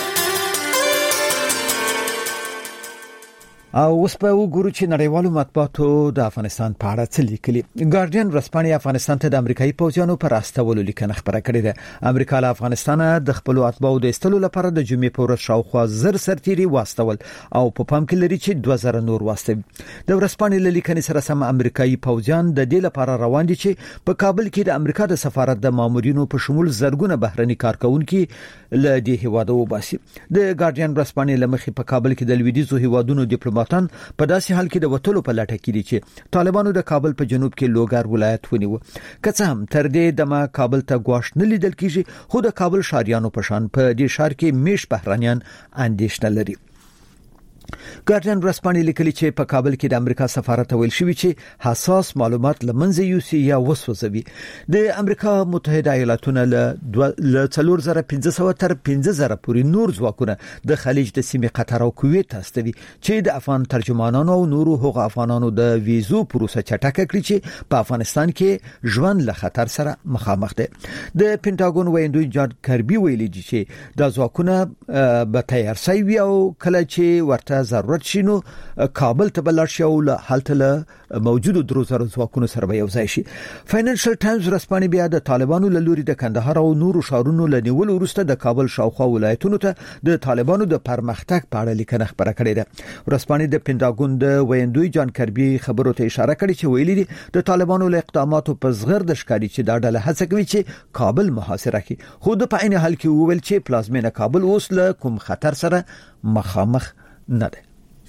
او اوس په وګورو چې نړیوالو مطبوعاتو د افغانستان په اړه څه لیکلي ګارډین ورځپاڼه افغانستان ته د امریکایي پوځیانو پر استولو لیکنه خبره کړې ده امریکا له افغانستان د خپل اتباعو د استلو لپاره د جمعې په ورځ شاوخوا زر سرتيري واستول او په پام کې لري چې 2000 نور واستوي د ورځپاڼې له لیکنې سره سم امریکایي پوځیان د دې لپاره روان دي چې په کابل کې د امریکا د سفارت د مامورینو په شمول زرګونه بهرني کارکونکو له دې هیوادو وباسي د ګارډین ورځپاڼې لمخې په کابل کې د لویدیځو هیوادونو ډیپلوماټان په داسې حال کې د وټلو په لټه کې دي چې طالبانو د کابل په جنوب کې لوګر ولایت ونیو که څه هم تر دې دمه کابل ته غواش نه لیدل کیږي خو د کابل شهريانو په شان په دې شهر کې میش بهرانيان اندېښنه لري ګارډین ورځپاڼې لیکلي چې په کابل کې د امریکا سفارت ویل شوی چې حساس معلومات لمنځه یوسي یا وسوځوي د امریکا متحده ایالاتونو له 4500 تر 5000 پورې نور ځواکونه د خلیج د سیمې قطر او کویت استوي چې د افغان ترجمانانو او نورو حقوق افغانانو د ویزو پروسه چټکه کړي چې په افغانستان کې ژوند له خطر سره مخامخ دي د پینټاګون ویندوی جان کربي ویلي چې د ځواکونه به تیار شي او کله چې ورته ته ضرورت شینو کابل ته بلل شي او حالت له موجودو درو زره ځواکونو سره یو ځای شي. فاینانشل ټایمز رسپانې بیا د طالبانو له لوري د کندهار او نورو شهرونو له نیول وروسته د کابل شاوخوا ولایتونو ته د طالبانو د پرمختګ په اړه لیکنه خبره کړې ده. رسپانې د پینټاګون د ویندوی جان کربي خبرو ته اشاره کړې چې ویلي دي د طالبانو له اقداماتو په زغر د ښکاری چې دا ډله هڅه کوي چې کابل محاصره کړي، خو د په عین حال کې وویل چې پلازمینه کابل اوس له کوم خطر سره مخامخ نه ده.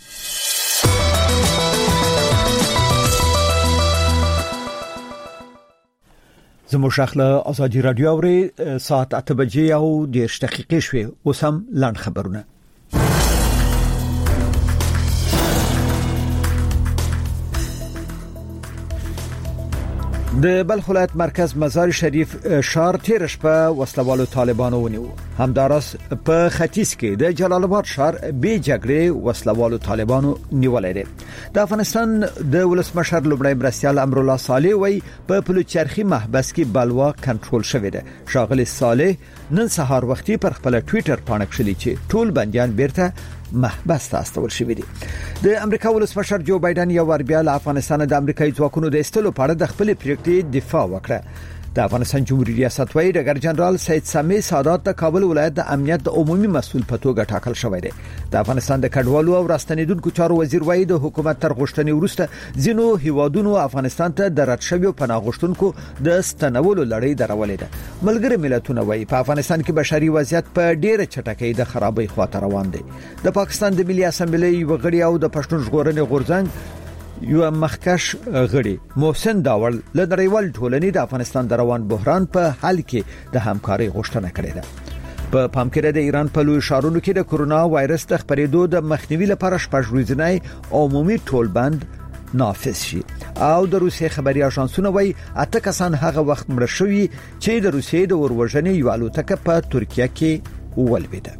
زموږ شخله ازادي رادیو اوري ساعت 8 بجې او 10 دقیقې شوي. اوس هم لاند خبرونه. د بلخ ولایت مرکز مزار شریف شهر تیر شپه وسلوالو طالبانو ونیو. همداراز په ختیځ کې د جلال آباد شهر به جګړې وسلوالو طالبانو نیولې دي. د افغانستان د ولسمشر لومړی مرستیال امرالله صالح وای په پلوچرخي محبس کې بلوا کنټرول شوې ده. شاغل صالح نن سهار وختي پر خپل ټوئیټر باندې کړی چې ټول بنديان بیرته محبس ته استول شوی دي. د امریکا ولسمشر جو بایدن یو ور بیا له افغانستان د امریکایي ځواکونو د استلو په اړه د خپل پریکړې دفاع وکړه. د افغانستان جمهوریت ریاست وایي ډګر جنرال سید سامي سادات د کابل ولایت د امنیت د عمومي مسؤل په توګه ټاکل شوی دی. د افغانستان د کډوالو او راستنیدونکو چارو وزیر وایي د حکومت تر غوښتنې وروسته ځینو هیوادونو افغانستان ته د رد شویو پناه غوښتونکو د ستنولو لړۍ درولې ده. ملګری ملتونه وایي په افغانستان کې بشري وضعیت په ډېره چټکۍ د خرابۍ خواته روان دی. د پاکستان د ملي اسمبلی وغړي او د پښتون ژغورنې غورځنګ یو مخکش غړي محسن داول له نړیوال ټولنې د افغانستان د روان بحران په حل کې د همکارۍ غوښتنه کړې ده. په پام کې د ایران په لوی ښارونو کې د کورونا وایرس د خپرېدو د مخنیوي لپاره شپږ ورځې عمومي ټولبند نافذ شي. او د روسیې خبري اژانسونه وایي 8 کسان هغه وخت مړ شوي چې د روسیې د اوروژنې یو الوتکه په ترکیه کې ولوېده.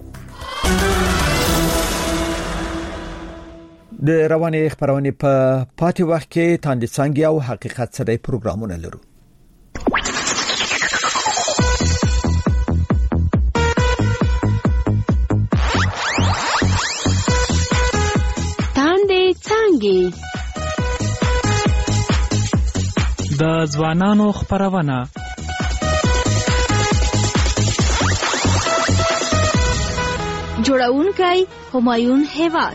د رواني خبرونه په پاتې وخت کې تاندې څنګه او حقیقت سره پروګرامونه لرو. تاندې څنګه د ځوانانو خبرونه جوړونکي همایون هیواد.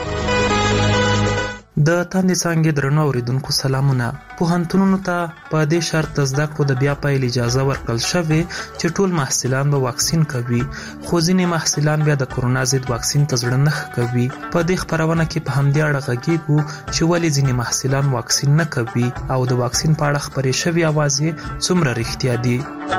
د تاندې څنګه درنو اوریدونکو سلامونه. پوهنتونونو ته په دې شرط زده کړو د بیا پیل اجازه ورکړل شوې چې ټول محصلان به واکسین کوي، خو ځینې محصلان بیا د کورونا ضد واکسین ته زړه نه کوي. په دې خبرونه کې په همدې اړه غږیږو چې ولې ځینې محصلان واکسین نه کوي او د واکسین په اړه خبرې شوې اوازې څومره رښتیا دي.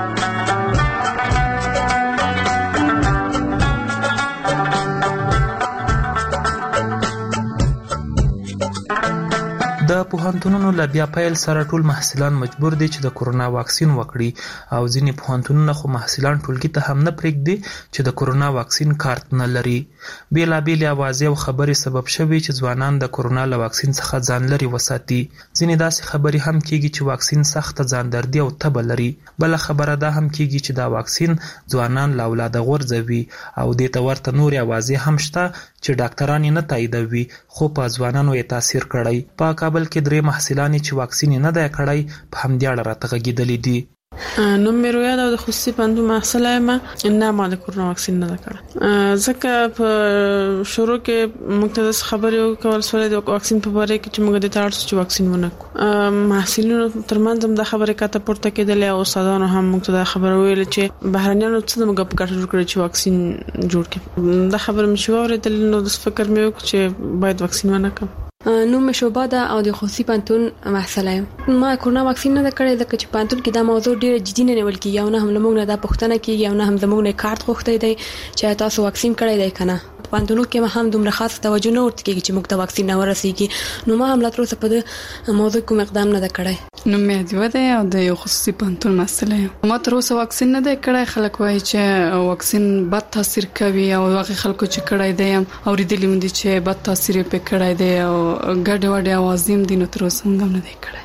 د پوهنتونونو له بیا پیل سره ټول محصلان مجبور دي چې د کورونا واکسین وکړي او ځینې پوهنتونونه خو محصلان ټولګي ته هم نه پرېږدي چې د کورونا واکسین کارت نه لري. بیلابېلې اوازې او خبرې سبب شوي چې ځوانان د کورونا له واکسین څخه ځان لري وساتي. ځینې داسې خبرې هم کېږي چې واکسین سخته ځاندردي او تبه لري. بله خبره دا هم کېږي چې دا واکسین ځوانان له اولاده غورځوي او دې ته ورته نورې اوازې هم شته چې ډاکټران یې نه تاییدوي خو په ځوانانو یې تاثیر کړی. په کابل کې 3 محصلان چې واکسین نه دی کړی په همدې اړه راته غږېدلي دي. نوم مې رویا ده او د خصوصي پوهنتون محصله یم. نه ما د کورونا واکسین نه کړ ځکه په شروع کې موږ ته خبرې وکول سره د واکسین په اړه کې چې موږ د تاسو چې واکسین ونه کو محصلینو ترمنځ هم د خبرې کاته پورته کېدلې او استادانو هم موږ ته د خبرو ویل چې بهرانيانو څه موږ په کار جوړ کړی چې واکسین جوړ کړي. دا خبره مې شو اورېدل نو د فکر مې وکړ چې باید واکسین ونه کړم. نوم شوبا ده او د خصوصي پوهنتون محصله یم. ما کورونا واکسین نه کړی ځکه چې پوهنتون کې دا موضوع ډیره جدي نه نیول کیږي او نه هم موږ نه دا پوښتنه کیږي او نه هم زموږ نه کارت غوښتي دی چې تاسو واکسین کړی دی کنه. پوهنتونو کې هم دومره خاص توجه نه ورته کیږي چې موږ ته واکسین نه ورسیږي. نو ما هم لا تر اوسه په دې موضوع کوم اقدام نه کړی. نو مې دیو ده او د یو خصوصي پوهنتون محصله یم. ما تر اوسه واکسین نه دی کړی. خلک وایي چې واکسین بد تاثیر کوي او هغه خلکو چې کړی دی او ریدلې مندي چې بد تاثیر په کړی دی او ګډ وډ اوازیم دي نو تر اوسه موږ نه دی کړی.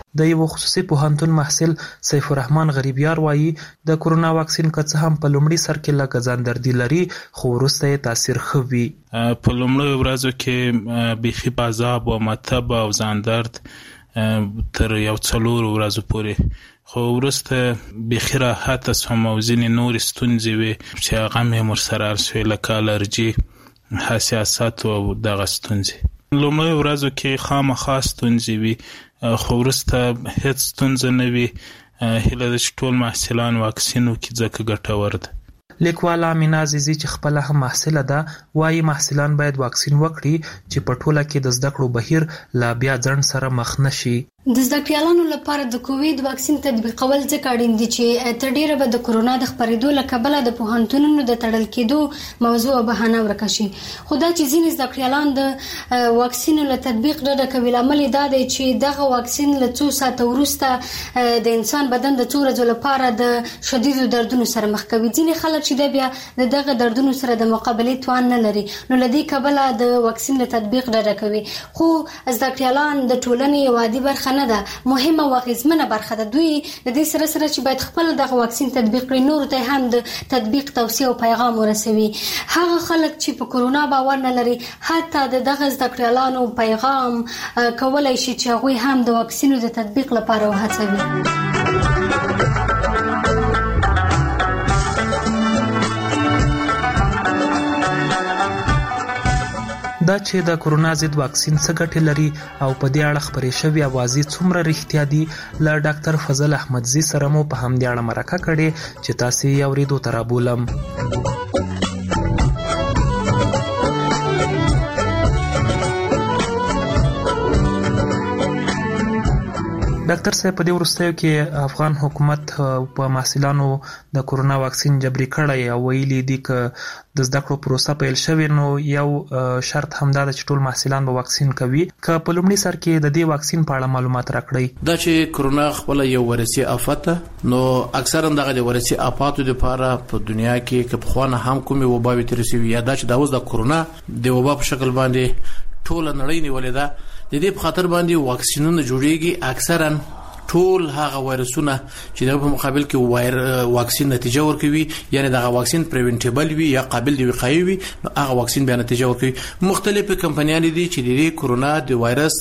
د یو خصوصي پوهنتون محصل سیف الرحمن غریبیار وایي د کورونا واکسین که څه هم په لومړي سر کې لږ ځاندردي لري خو وروسته یې تاثیر ښه وي. په لومړیو ورځو کې بیخي په عذاب او مطب او ځاندرد تر یو 4 ورځو پورې، خو وروسته بیخي راحته سوم او ځینې نورې ستونزې وې چې هغه مې ورسره شوې لکه الرجي، حساسیت او دغه ستونزې. لومړیو ورځو کې خامخا ستونزې وي خو وروسته هیڅ ستونزه نه وي. هیله ده چې ټول محصلان واکسین وکړي ځکه ګټور ده. لیکواله امینا عزیزي چې خپله هم محصله ده وایي محصلان باید واکسین وکړي چې په ټوله کې د زده کړو بهیر لا بیا ځنډ سره مخ نشي. د زده کړیالانو لپاره د کووید واکسین تطبیقول ځکه اړین دي چې تر ډیره به د کورونا د خپرېدو له کبله د پوهنتونونو د تړل کېدو موضوع او بهانه ورکه شي. خو دا چې ځینې زده کړیالان د واکسینو له تطبیق ډډه کوي لامل دا دی چې دغه واکسین له څو ساعته وروسته د انسان بدن د څو ورځو لپاره د شدیدو دردونو سره مخ کوي. ځینې خلک چې بیا د دغه دردونو سره د مقابلې توان نه لري نو له دې کبله د واکسین له تطبیق ډډه کوي. خو زده کړیالان د ټولنې یوه عادي برخه نه ده، مهمه او اغیزمنه برخه ده. دوی د دې سره سره چې باید خپل دغه واکسین تطبیق کړي نورو ته هم د تطبیق توصیه او پیغام ورسوي. هغه خلک چې په کورونا باور نه لري حتی د دغه زده کړیالانو پیغام کولای شي چې هغوی هم د واکسینو د تطبیق لپاره وهڅوي. دا چې د کورونا ضد واکسین څه ګټې لري او په دې اړه خپرې شوې اوازې څومره رښتیا دي، له ډاکټر فضل احمدزي سره مو په همدې اړه مرکه کړې چې تاسې یې اورېدو ته رابولم. ډاکټر صاحب په دې وروستیو کې افغان حکومت په محصلانو د کورونا واکسین جبري کړی او ویلي دي که د زده کړو پروسه پیل شوې نو یو شرط همدا ده چې ټول محصلان به واکسین کوي. که په لومړي سر کې د دې واکسین په اړه معلومات راکړئ. دا چې کورونا خپل یو ورثي آفت نو اکثرا دغه د ورثي آفاتو لپاره په دنیا کې که په خوانه هم کومې وباوي تر شي یا دا چې دا اوس د کورونا د وبا په شکل باندې ټول نړۍ نیولې ده، د دې په خاطر باندې واکسینونه جوړیږي. اکثرا ټول هغه وایرسونه چې د په مقابل کې واکسین نتیجه ورکوي، یعنی دغه واکسین پریونټیبل وي یا قابل دی وقایوي وي، نو هغه واکسین بیا نتیجه ورکوي. مختلفه کمپنیان دي چې د کورونا د وایرس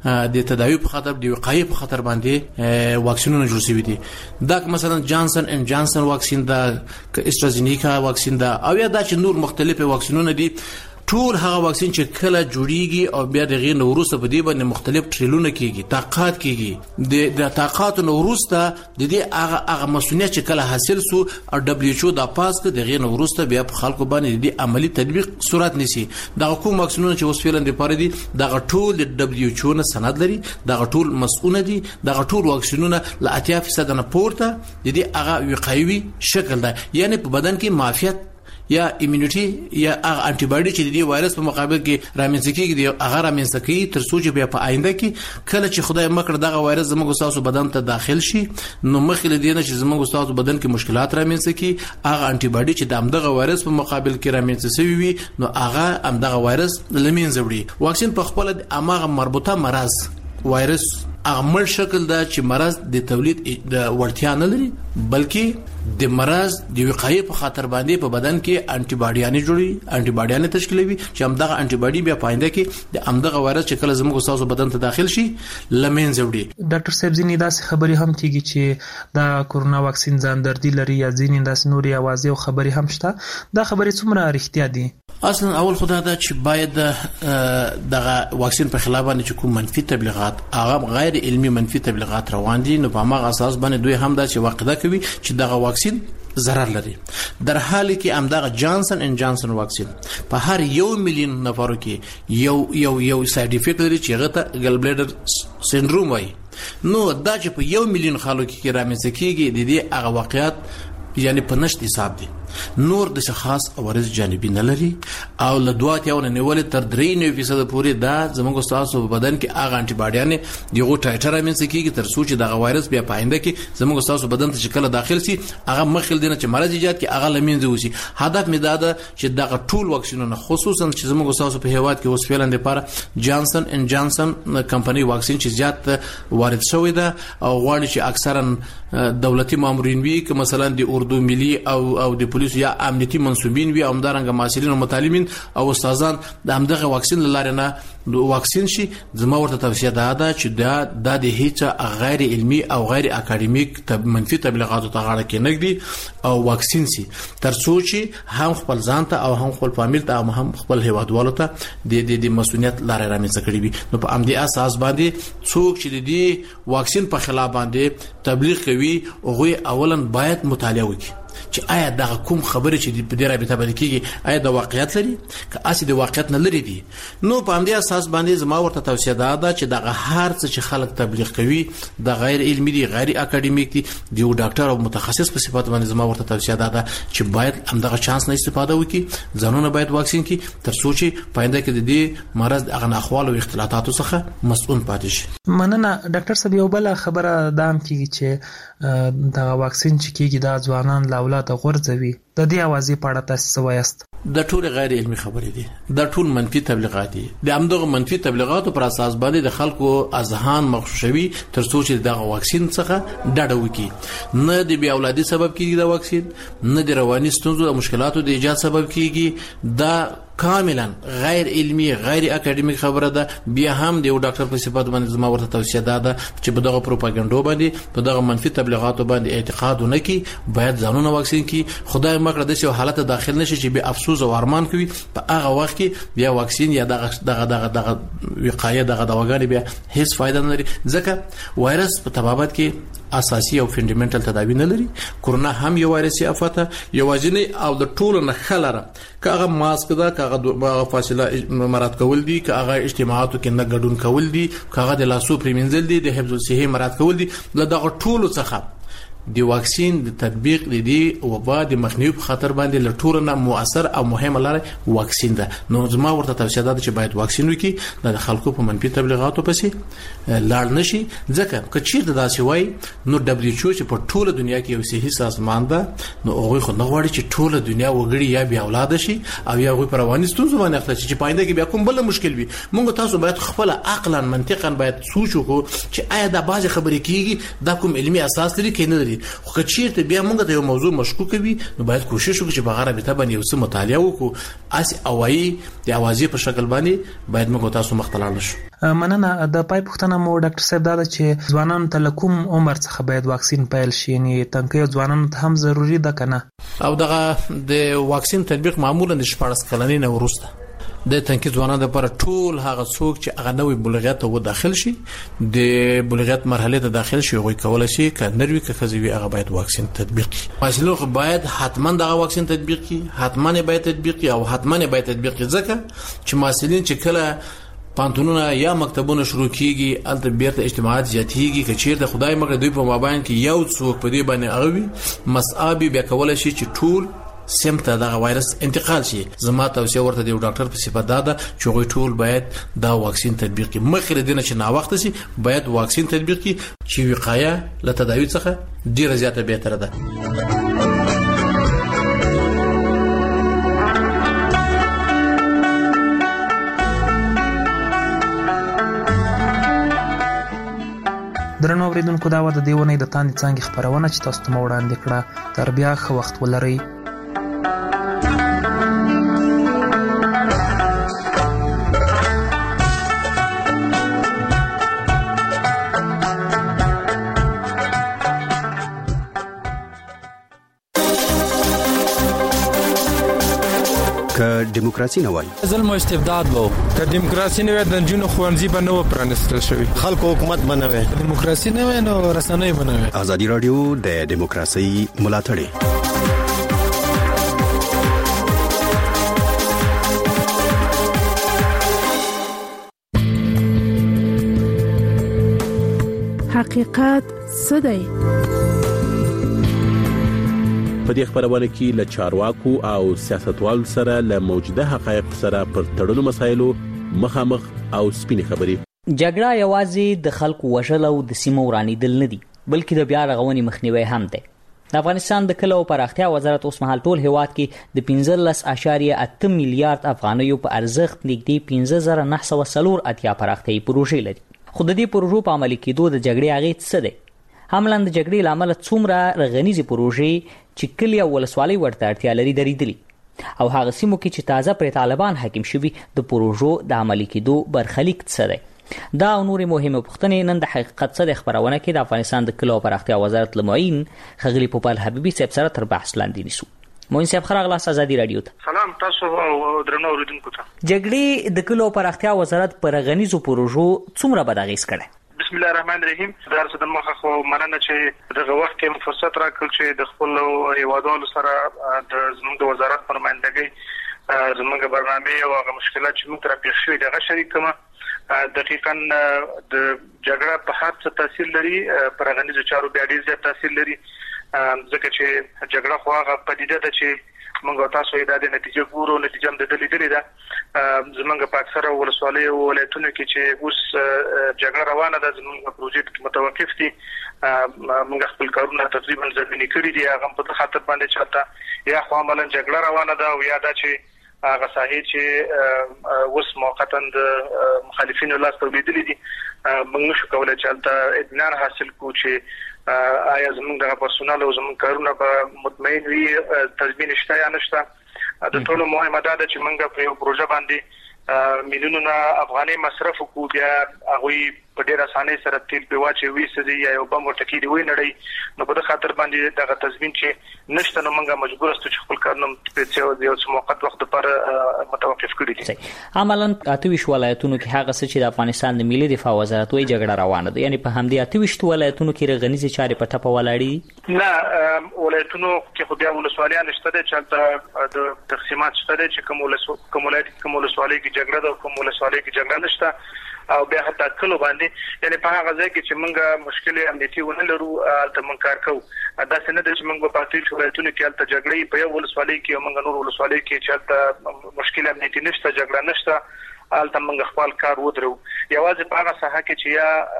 د تداوی په خاطر د وقایې په خاطر باندې واکسینونه جوړ شوي دي. دا مثلا جانسن اند جانسن واکسین دا، استرازینیکا واکسین دا، او یا دا چې نور مختلفه واکسینونه دي. ټول هغه واکسین چې کله جوړیږي او بیا دغه نوروسته په دې باندې مختلف ټریلونه کیږي، طاقت کیږي. د طاقت نوروسته د دې هغه مسؤلیت چې کله حاصل سو او دبليو ایچ او د پاس کې دغه نوروسته بیا په خلکو باندې د عملی تطبیق صورت نیسي. دغه کوم واکسینونه چې اوس فعلا د پاره دي دغه ټول د دبليو ایچ او نه سند لري، دغه ټول مسؤل دي، دغه ټول واکسینونه ل 80% نه پورته د دې هغه وقایوي شکل ده، یعنی په بدن کې معافیت یا ایمونټي یا هغه انټي باډي چې د دې وایرس په مقابل کې رامنځته کیږي هغه رامنځته کوي تر څو چې بیا په آینده کې کله چې خدای مکړه دغه وایرس زموږ تاسو بدن ته داخل شي نو مخکې دې نه چې زموږ تاسو بدن کې مشکلات رامنځته کی هغه انټي باډي چې د همدغه وایرس په مقابل کې رامنځته شوی وي نو هغه همدغه وایرس لمنځه وړي. واکسین په خپل هغه مربوطه مرض وایرس عمل شکل دا چې مرض د تولید د وړتیا نه لري بلکې د مرض د وقایې په خاطر باندې په بدن کې انټي باډیانې جوړي، انټي باډیانې تشکیلوي چې همدغه انټي باډي بیا پاینده کې د همدغه وایرس چې کله زموږ تاسو بدن ته داخل شي لمنځه وړي. ډاکټر صاحب ځینې داسې خبرې هم کیږي چې دا کورونا واکسین ځاندردي لري یا ځینې داسې نورې اوازې او خبرې هم شته. دا خبرې څومره رښتیا دي؟ اصلا اول خدای دا چې باید دغه واکسین په خلاف باندې چې کوم منفي تبلیغات هغه غیر علمي منفي تبلیغات روان دي نو په هغه اساس باندې دوی هم دا چې واقعده کوي چې دغه واکسین ضرر لري. در حالی کې همدغه جانسن اند جانسن واکسین په هر 1 میلیون نفرو کې یو ساید افیکټ لري چې هغه ته ګل بلیډر سندروم وایي. نو دا چې په 1 میلیون خلکو کې رامنځته کیږي د دې هغه واقعیت یعنی په نشت حساب دي. نور د خاص عوارض جانبي نه لري او له 2 نیول تر 3% پورې دا زموږ تاسو په بدن کې هغه انټي باډیانه دیغه ټایټر امینس کیږي تر څو چې د وایرس بیا پاینده کې زموږ تاسو بدن ته شکل داخل شي هغه مخکې دینه چې مرض ایجاد کې هغه لمنځه وسی. هدف می دا ده چې دغه ټول واکسینونه خصوصا چې زموږ تاسو په هیواد کې اوس فعلا لپاره جانسن اند جانسن کمپنی واکسین چې زیات وارد شوی ده او غواړي چې اکثرا دولتي مامورین وي که مثلا د اردو ملي او د پولیس یا امنیتي منسوبین وي او همدارنګه مسؤلین او متعلمین او استادان د همدغه واکسین لاره نه واکسین شي. زما ورته توصیه ده چې دا د هیڅ غیر علمي او غیر اکاډمیک منفي تبلیغاتو ته غاړه کې نګدي او واکسین شي تر څو چې هم خپل ځان ته او هم خپل فامیل ته او هم خپل هیوادوالو ته د مسؤلیت لاره رامنځته کړي وي. نو په امدي اساس باندې څوک چې د دې واکسین په خلاف باندې تبلیغ کوي هغه اولا باید مطالعه وکړي چې آیا دا کوم خبره چې په دې رابطه باندې کیږي آیا د واقعیت لري که اصلي د واقعیت نه لري دي. نو په همدې اساس باندې زما ورته توصیه ده چې دا هر څه چې خلک تبلیغ کوي د غیر علمي دي غیر اکاډمیک دي د یو ډاکټر او متخصص په صفت باندې زما ورته توصیه ده چې باید همدغه چانس نه استفاده وکړي ځانونه باید واکسین کړي تر څو چې پاینده کې د دې مرض اغه احوال او اختلاطاتو څخه مسؤل پاتې شي. مننه ډاکټر صاحب. یو بل خبره دام کیږي چې دا واکسین چې کیږي د ځوانان لا اولاد غورځوي د دې اوازې په اړه تاسو وایست؟ د ټول غیر علمي خبرې دي د ټول منفي تبلیغات دي د همدغه منفي تبلیغاتو پر اساس باندې د خلکو اذهان مغشوشوي تر څو چې دغه واکسین څخه ډډه وکړي. نه د بیا اولادي سبب کیږي د واکسین نه د رواني ستونزو او مشکلاتو د ایجاد سبب کیږي. دا کاملا غیر علمي غیر اکاډمیک خبره ده. بیا هم د یو ډاکټر په صفت باندې زما ورته توصیه ده چې په دغه پروپاګاندا باندې په دغه منفي تبلیغاتو باندې اعتقاد ونه کړي باید ځانونه واکسین کړي. خدای مکړه د څه حالت داخل نشي چې به افسوس او ارمان کوي په هغه وخت کې بیا واکسین یا دغه وقایه دغه دواګانې بیا هیڅ فائدہ نه لري ځکه وایرس په طبابت کې اساسي او فندامنټل تداوی نه لري. کرونا هم یو وایرسي افته یوازینی او د ټولو نه خلره کاغه ماسک دا کاغه فاصله مراد کول دي کاغه اجتماعاتو کې نه ګډون کول دي کاغه د لاسو پریمنځل دي د حفظ الصحه مراد کول دي دغه ټولو څخه د واکسین د تطبیق لدی وبا د مخنیوي په خاطر باندې لټور نه موثر او مهمه لاره واکسین ده. نو زما ورته توصیه ده چې باید واکسین وکړي د خلکو په منفي تبلیغاتو پسې لاړ نشي ځکه کچیر د داسې وای نو WHO چې په ټوله دنیا کې یو صحي سازمان ده نو هغه خو نه غواړي چې ټوله دنیا وګړي یا بیا اولاد شي او یا غوي پرواني ستونزې باندې اخلي چې پاینده کې بیا کوم بل مشکل وي. موږ تاسو باید خپل عقلا منطقا باید سوچ وکړو چې آیا دا باز خبرې کیږي دا کوم علمي اساس لري کې نه لري. خو کچیرته بیا موږ د یو موضوع مشکوک وي نو باید کوشش وکړو چې په غره به باندې یو څه مطالعه وکړو اس اوایي د اوازې په شکل باندې باید موږ تاسو مختلال نشو. مننه. د پای پښتنه مو ډاکټر صاحب دا چې ځوانان ته کوم عمر څخه باید واکسین پیل شي یعنی تنکي ځوانان ته هم ضروری ده کنه او دغه د واکسین تطبیق معمولا د 14 کلنۍ نه ورسته د تنکي ځوانانو لپاره ټول هغه څوک چې هغه نوې بلوغیت ته داخل شي د بلوغیت مرحله ته داخل شي غوي کولای شي ک نروي ک خزوي هغه باید واکسین تطبیق کړي. مسلوق باید حتما دغه واکسین تطبیق کړي حتما باید تطبیق کړي او حتما باید تطبیق کړي ځکه چې مسلین چې کله پانتونونه یا مکتبونه شروع کیږي الته بیرته اجتماعات زیاتېږي که چیرته خدای مګر دوی په مابین کې یو څوک په دې باندې اغوي مصابي بیا کولای شي چې ټول سمته دغه وایرس انتقال شي. زما توصیه ورته دی ډاکټر په صفت ده چې غوي ټول باید دا واکسین تطبیق کړي مخکې دینه چې نا وخت شي باید واکسین تطبیق کړي چې وقایه له تداوی څخه ډیره زیاته بهتره ده. درنو اوریدونکو دا و د دیونې د تاندې څنګه خبرونه چې تاسو ته وړاندې کړه تر بیا خو وخت ولرئ. که دیموکراسي نه وای ظلم او استبداد وو که دیموکراسي نه وای د جنونو خوانزي به نو پرانستل شوی خلکو حکومت بنوي دیموکراسي نه وای نو رسنۍ بنوي. ازادي رادیو د دیموکراسي ملاتړ حقیقت څه دی؟ په دې خبرونه کې له چارواکو او سیاستوالو سره له موجوده حقایق سره پر تړلو مسایلو مخامخ او سپینې خبرې. جګړه یوازې د خلکو وژل او د سیمو ورانیدل نه دي، بلکې د بیا رغونې مخنیوي هم دی. د افغانستان د کلو پراختیا وزارت اوس مهال ټول هیواد کې د 15.8 میلیارډ افغانیو په ارزښت نږدې 15904 پراختیايي پروژې لري. خو د دې پروژو په عملي کېدو د جګړې اغېز څه دی؟ هملاً د جګړې لامل څومره رغنیزي پروژې چې کلی او ولسوالۍ ورته اړتیا لري درېدلي، او هغه سیمو کې چې تازه پر طالبان حاکم شوي د پروژو د عملي کېدو برخلیک څه دی؟ دا او نورې مهمه پوښتنې نن د حقیقت څخه د خبرونه کې د افغانستان د کلو پراختیا وزارت لمعین خغلی پوپل حبیبي صاحب سره تر بحث لاندې نیسو. موین صاحب خراغلاس ازادي رادیو ته. سلام تاسو او درنو اوریدونکو ته. جګړې د کلو پراختیا وزارت پر غنیزو پروژو څومره بد اغېز کړي؟ بسم الله الرحمن الرحیم. درس د مخه خو مننه چې دغه وخت کې فرصت راکړل چې د خپل هیوادوالو سره د زموږ وزارت پرمایندګۍ زموږ برنامه او هغه مشکلات چې موږ تر پیښ شوې دغه شریکمه دقیقاً د جګړه په هر څه تاثیر لري، پر غنیزو چارو بیا ډیر زیات تاثیر لري، ځکه چې جګړه خو هغه پدیده ده چې موږ تاسو یې د نتیجې ګورو، نتیجه هم د دلیدلې ده. زمونږ په اکثره ولسوالۍ او ولایتونو کې چې اوس جګړه روانه ده، زمونږ پروژې متوقف دي، موږ خپل کارونه تقریبا ځنډ کړي دي، هغه په خاطر باندې چاته یا خو عملاً جګړه روانه ده او یا دا چې هغه ساحې چې اوس موقتا د مخالفینو لاس ته ورېدلې دي، موږ نشو کولای چې هلته اطمینان حاصل کړو چې آیا زموږ دغه پرسونل او زموږ کارونه به مطمئن وي، تضمین شته یا نشته. د ټولو مهمه دا ده چې موږ په یو پروژه باندې میلیونونه افغانۍ مصرف وکړو، بیا هغوی په ډېر اسانۍ سره تیل په واچوي سدي یا یو بم ورته کېږي وي نړۍ، نو په دې خاطر باندې دغه تضمین چې نشته، نو موږ مجبور یو چې خپل کارونه په یو موقت وخت لپاره متوقف کړي دي. عملاً 28 ولایتونو کې هغه څه چې د افغانستان د ملي دفاع وزارت وایي جګړه روانه ده، یعنی په همدې 28 ولایتونو کې رغنیزي چارې په ټپه ولاړې دي. نه، ولایتونو کې خو بیا ولسوالیان شته دي چې د تقسیمات شته دي چې کوم ولسوالۍ کې جګړه ده، کوم ولسوالۍ کې جګړه نشته، او بیا حتی کلو باندې یعنی په هغه ځای کې چې موږ مشکل امنیتي ونه لرو ته موږ کار کوو. دا څنګه د چې موږ په پاتې ولایتونو کې الته جګړې په یو ولسوالۍ کې او موږ نور ولسوالۍ کې چې الته مشکل امنیتي نشته، جګړه نشته، الته موږ خپل کار ودرو. یوازې په هغه ساحه کې چې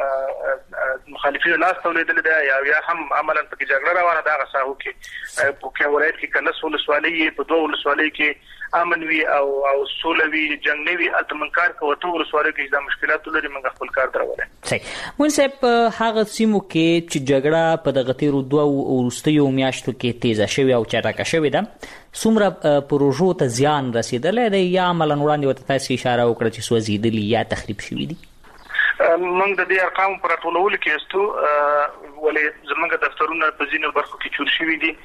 یا مخالفینو لاس ته ولېدل ده یا هم عملاً په جګړه روانه ده، هغه ساحو کې په کوم ولایت کې کله ولسوالۍ په دوه ولسوالۍ کې امن وی او سولوي جنگ نه وی، الته من کار کوو. ته ولسوالۍ کې د مشکلات لري، موږ خپل کار درولای. صحیح. مون صاحب هغه سیمو کې چې جګړه په دغه تیرو دوه وروستیو میاشتو کې تیزه شوې او چټکه شوې ده، څومره پروژو ته زیان رسیدلی دی یا عملاً وړاندې ورته تاسو اشاره وکړه چې سوځېدلي یا تخریب شوي دي؟ موږ د دې ارقام پر ټولولو کې استو ولې زمونږ دفترونه په ځینو برخو کې چور شوي دي.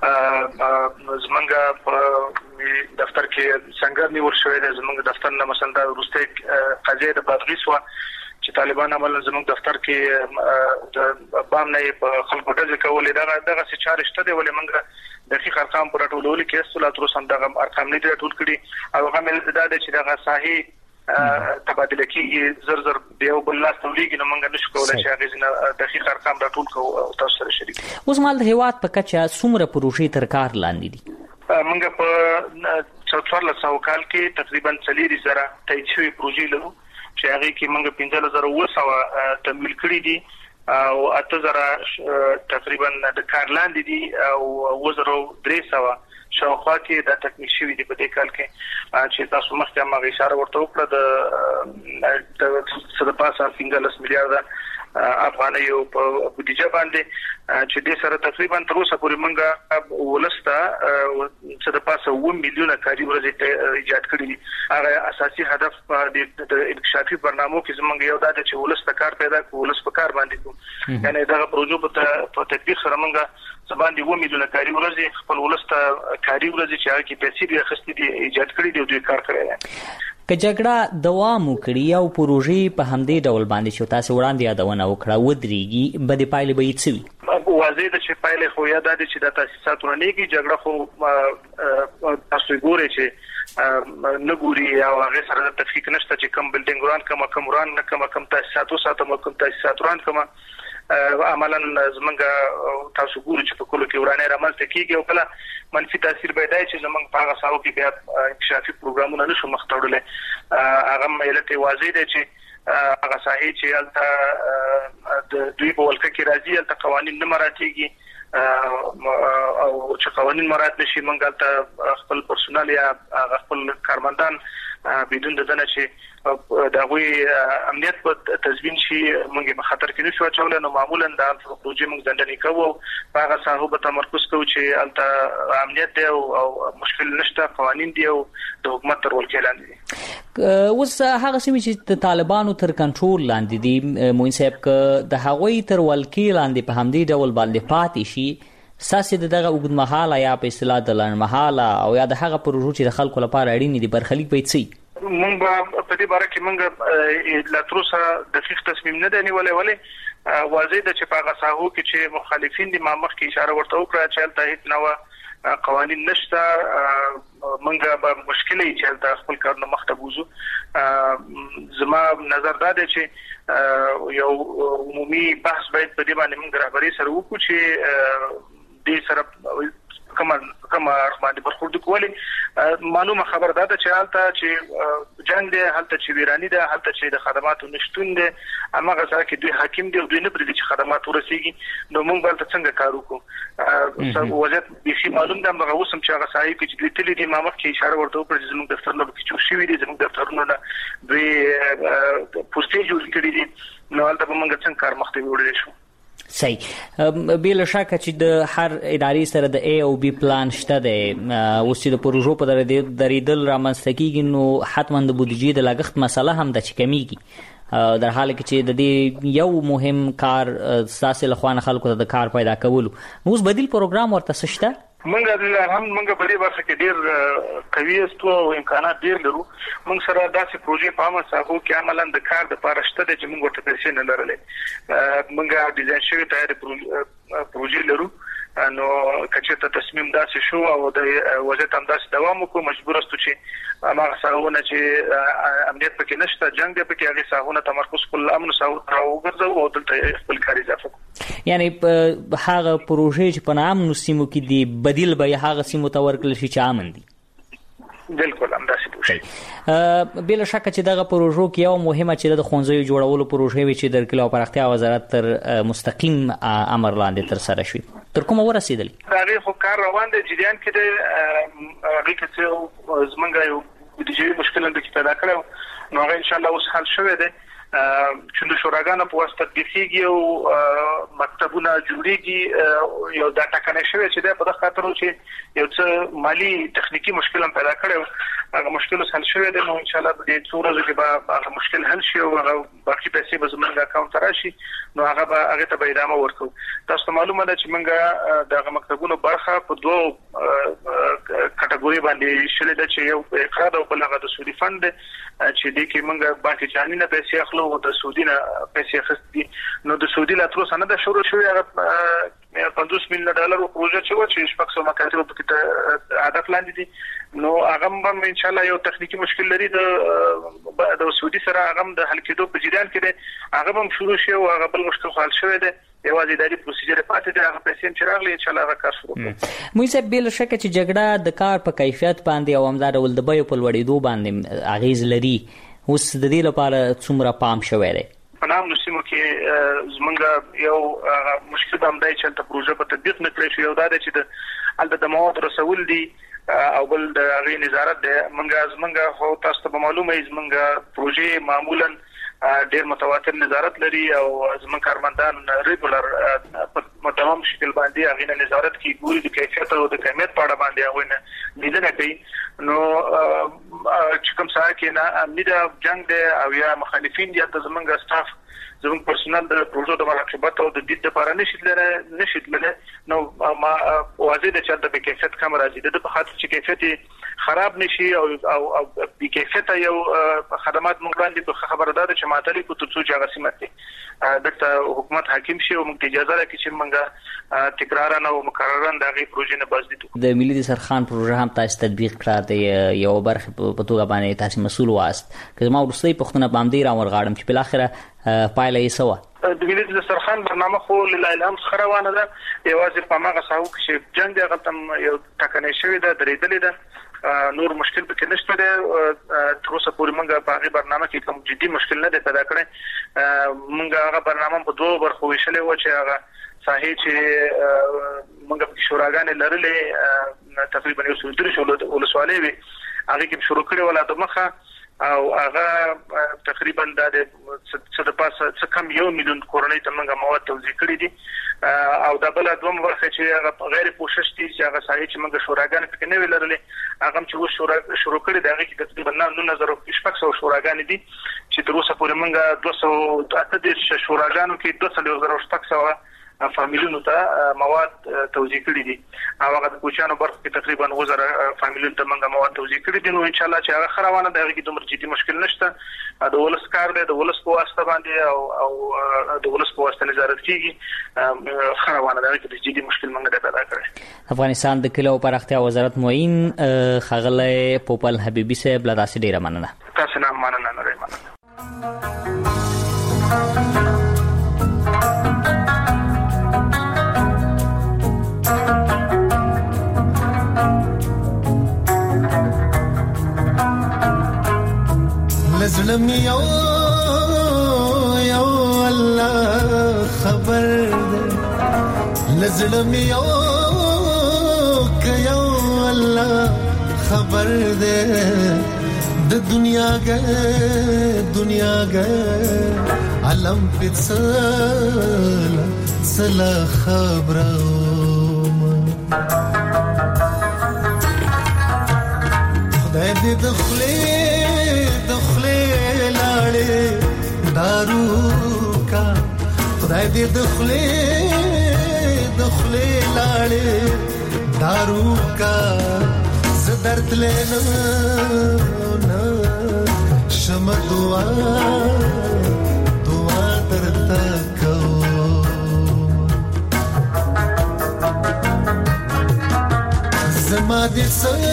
زمونږ په دفتر کې څنګه نیول شوی دی، زمونږ دفتر نه مثلا د وروستۍ قضیه د بادغیس وه چې طالبان عملاً زمونږ دفتر کې د بام نه په خلکو ډزې کولې، دغه څه چارې شته دي، ولې موږ دقیق ارقام پر ټولولو کې استو لا تر اوسه دغه ارقام نه دي ټول کړي، او هغه مې دا دی چې دغه ساحې تبادله کېږي زر د یو بل لاس ته ولېږي، نو موږ نشو کولی چې هغې نه دقیق ارقام راټول کړو او تاسو سره شریک کړو. اوس مهال د هېواد په کچه څومره پروژې تر کار لاندې دي؟ موږ په 1400 کال کې تقریبا 40,000 تایید شوي پروژې لرو چې هغې کې موږ 15,900 تمویل کړي دي او 8,000 تقریبا د کار لاندې دي او 9,300 شاوخوا کې د تکمیل شوي دي په دې کال کې چې تاسو مخکې هم اشاره ورته وکړه د څه د پاسه 15 میلیارډ افغانۍ په بودیجه باندې چې د سره تقریبا تر اوسه پورې موږ ولسته څه د پاسه 1 میلیون کاري ورځې ایجاد کړي دي. هغه اساسي هدف د انکشافي برنامو کې زموږ یو دا چې ولسته کار پیدا کړو، ولس په کار باندې کوو، یعنی دا پروژو په تطبیق سره موږ باندې 2 میلیون کاري ورځې خپل ولسته کاري ورځې چې هغه کې پیسې به اخیستې دي ایجاد کړي دي او دوی کار کړی دی. که جګړه دوام وکړي او پروژې په همدې ډول باندې چې تاسو وړاندې یادونه وکړه ودرېږي، بدې پایلې به یې څه وي؟ واضح ده چې پایلې خو یا دا دي چې د تاسیساتونه نه کېږي. جګړه خو تاسو ګورئ چې نه ګوري او هغه سره د تفکیک نشته چې کوم بلډینګ وران کوم وران نه کوم تاسیسات وساتم کوم تاسیسات وران کوم. عملاً زمونږ تاسو ګورئ چې په کولو کې ورانه رامنځته کیږي او کله منفي تاثیر پیدا شي زمونږ په هغه ساحو کې بیا انکشافي پروګرامونه نشو مخ ته وړلای هغه ملت واضح دی چې هغه ساحې چې البته د دوی په ولکه کې راځي البته قوانين نه مراعاتيږي او چې قوانين مراعات نشي مونږ ته خپل پرسونل یا خپل کارمندان بدون د دنه چې د غوي امنیت په تضمین شي مونږه په خطر کې نشو اچول نو معمولا د پروژې مونږ ځندنې کوو په هغه ساحو به تمرکز کوو چې البته امنیت دی او مشکل نشته قوانين دی او د حکومت تر ولکې لاندې دي اوس هغه سیمه چې د طالبانو تر کنټرول لاندې دي موین صاحب ک د هغوی تر ولکې لاندې په همدې ډول باندې پاتې شي ساسي دغه وګدمحاله یا په اصطلاح د لړمحاله او یا د هغه پروژو چې د خلکو لپاره اړین دي برخلیک به څه مونږ په دې باره کې مونږ لا تر اوسه دقیق تصمیم نه دی نیولای ولې واضح ده چې په هغه ساحو کې چې مخالفین دي ما مخکې اشاره ورته وکړه چې البته هیڅ نوع قوانين نشته مونږ به مشکلې چې البته خپل کارونه مخته بوزو زما نظر دا دی چې یو عمومي بحث باید په دې باندې مونږ رهبري سره وکړو چې دې سره کومه باندې برخورد کولی معلومه خبر ده چې حالت چې جنگ دی حالت چې ویرانی ده حالت چې د خدماتو نشټون دي هغه ځکه چې دوی حاکم دي او دوی نه پرې چې خدمات ورسیږي نو موږ بل څنګه کار وکړو وضعیت به معلوم ده هغه اوسم چې هغه صاحب چې دوی تللی دي ما مخکې اشاره ورته وکړه چې زموږ دفترونه کې چې شوي دي زموږ دفترونه دوی پوسټیج جوړ کړی دي نو هلته به موږ څنګه کار مخته وړل شو صحیح بل شک چې د هر ادارې سره د A او B پلان شته دی اوس چې د پروژو په درېدل رامنځته کیږي نو حتما د بودیجې د لګښت مسله هم د چکمیږي در حال کې چې د دې یو مهم کار ساسي لخوانه خلکو ته د کار پیدا کولو اوس بدیل پروګرام ورته شته مونږ په دې برخه کې ډیر قوي استو او امکانات ډیر لرو مونږ سره داسې پروژې په عامه ساحو کې عملاً د کار د پاره شته چې مونږ ورته پیسې نه لرلې مونږه ډیزاین شوی تیار پروژې لرو نو کچته تصمیم داسې شو او د وضعیت هم داسې دوام وکړو مجبور استو چې هغه ساحونه چې امنیت پکې نشته جنگ دی پکې هغه ساحونه تمرکز کول امن ساحو راوګرځو او دلته خپل کار اضافه یعنی هغه پروژې چې په نام نو سیمو کې دی بدیل به هغه سیمو ته ورکړل شي چې امن دي بالکل هم داسې پوښتنه بل شک چې دغه پروژو کې یو مهمه چې د خونځو جوړولو پروژې وي چې د کلي او پراختیا وزارت تر مستقیم امر لاندې تر سره شوی تر کومه ورسېدلی هغه خو کار روان دی جریان کې د هغه کې زمونږ یو بودیجې مشکل د پیدا کړو نو هغه ان شاء الله اوس حل شوی دی چې د شوراګانو په واسطه تطبیقيږي او مکتبونه جوړيږي یو دا ټاکنه شوی چې په دغه خاطر چې یو څه مالی تخنیکی مشکل هم پیدا کړو هغه مشکل حل شوی دی نو ان شاء الله د دې څو ورځې کې به هغه مشکل حل شي او هغه باقي پیسې به زموږ اکاونټ ته راشي نو هغه ته به ادامه ورکړو تاسو معلومه ده چې موږ دغه مکتبونو برخه په دوه کټګوري باندې شلې ده چې یو اقراض او بل هغه د سودي فند چې دې کې موږ باقي جاني نه پیسې اخلو او د سعودي نه پیسې اخستي نو د سعودي لا تر اوسه نه د شروع شوی هغه $50 میلیون پروژه چې شپږ سو مکاتب په کې هدف لاندې دي نو هغه هم ان شاء الله یو تخنیکی مشکل لري د سعودي سره هغه د حل کېدو په جریان کې دی هغه هم شروع شي او هغه بل مشکل حل شوی دی یوازې اداري پروسیجر پاتې دی هغه پیسې چې راغلي ان شاء الله هغه کار شروع کړو موږ صاحب بل شک چې جګړه د کار په کیفیت باندې او همدار ول د بیو په لوړېدو باندې اغیز لري اوس د دې لپاره څومره پام شوی دی په نام نو سیمو کې زمونږ یو مشکل هم دی چې د پروژې په تطبیق نه کړی شو یو دا چې د مواد رسول دي او بل د غي نظارت دی زمونږ خو تاسو ته معلومه زمونږ پروژې معمولا ډېر متواتر نظارت لري او زمونږ کارمندان ریګولر په تمام شکل باندې هغه نظارت کوي ګوري د کیفیت او د کمیت په اړه باندې هغه نه لیدنه کوي نو چې کوم څه کې نه امنیت جنگ دی او یا مخالفین دي ته زمونږ سټاف زموږ پرسونل د پروژو د مراقبت او د دې لپاره نشیدل نو ما واضح ده چې د کیفیت کم راځي د په خاطر چې کیفیت خراب نشي او د کیفیت یو خدمات موږ باندې خبردار چې ماتلي کو ترڅو چې هغه سیمه د حکومت حاکم شي او موږ اجازه راکړي چې موږ تکرارا او مکررا د غي پروژې نه بازدید د ملي دسترخوان پروژه هم تاسو تطبیق کړه د یو برخه په توګه باندې تاسو مسؤل واست که ما ورسې پښتنه باندې را ورغاړم چې بل اخره پایله یې سوا د ملي دسترخوان برنامه خو لایلام خروانه ده یوازې په ماغه ساو کې جنگ د غلطم یو ټکنې شوی ده درېدلې ده نور مشکل پکې نشته ده تر اوسه پورې موږ په هغه برنامه کې کوم جدي مشکل نه ده پیدا کړی موږ هغه برنامه په دوه برخو ویشلې و چې هغه صحیح چې موږ په شوراګانې لرلې تقریبا یو 300 ولسوالۍ وي هغه کې شروع کړي ولا د مخه او هغه تقریبا د څه د پاسه څه کم 1 میلیون کورنۍ ته موږ مواد توزیع کړي دي او د بل دوم ورخه چې هغه غیر پوښښ دي چې هغه صحیح چې موږ شوراګانې پکې نه ولرلې هغه چې و شروع کړي دا هغه کې تقریبا 9000 شوراګانې دي چې تر اوسه پورې موږ 208 شوراګانو کې 2000 فامیلونو ته مواد توزیع کړي دي او هغه د کوچانو برخه کې تقریبا 2000 فامیلونو ته موږ مواد توزیع کړي دي نو ان شاء الله چې هغه خروانه د هغه کې دومره جدي مشکل نشته د ولس کار دی د ولس په واسطه باندې او د ولس په واسطه نظارت کیږي خروانه د هغه کې جدي مشکل موږ نه پیدا کړی افغانستان د کلو پراختیا وزارت معین خغله پوپل حبیبی صاحب له تاسو ډیره مننه تاسو نه مننه نه مننه لزلم یو الله خبر ده لزلم یو که یو الله خبر ده د دنیا گه علم پڅل خبرم خدای دې دخلې لاړې دارو کا خدای دې دخلې لاړې دارو کا زدرد لینا شم دعا درتا کو زما دې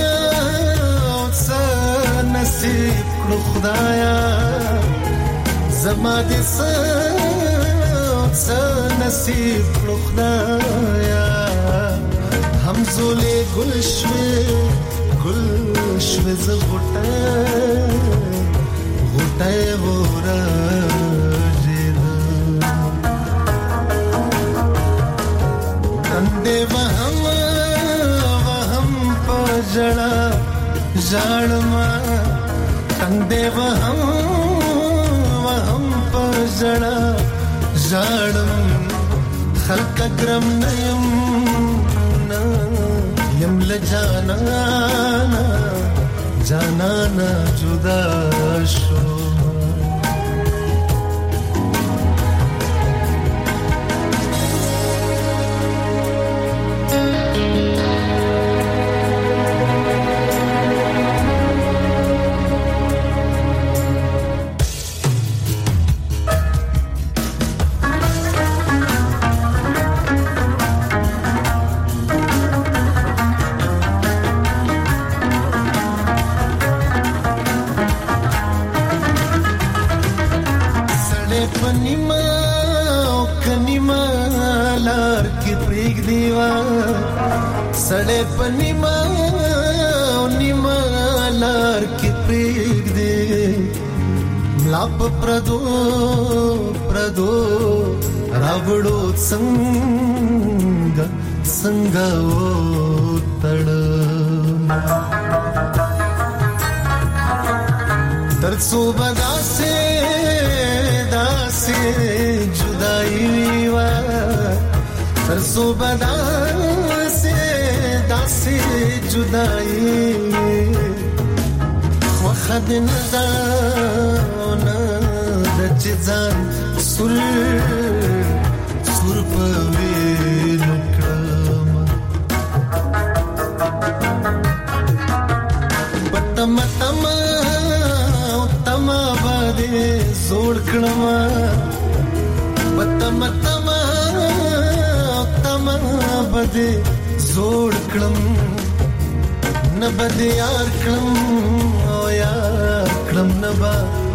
نصیب کړو خدایا زما دې نصیب کړو خدایا همزولې ګل شوه ز غټه ورا اندې وهم پجړا ژړما اندې وهم پجړا ژړم خلق کرم نیم لجانا جدا شو सड़े पनिमा लार के प्रेग दे लाप प्रदो रावड़ो संगा ओ तड़ तरसो बदा से जुदाई वा तरसो बदा से जुदाई وخد نزانا دجزان سر پوی نکرم کړم پتم تم بده زوړ کړم نه بده یار کړم او یار کړم نه با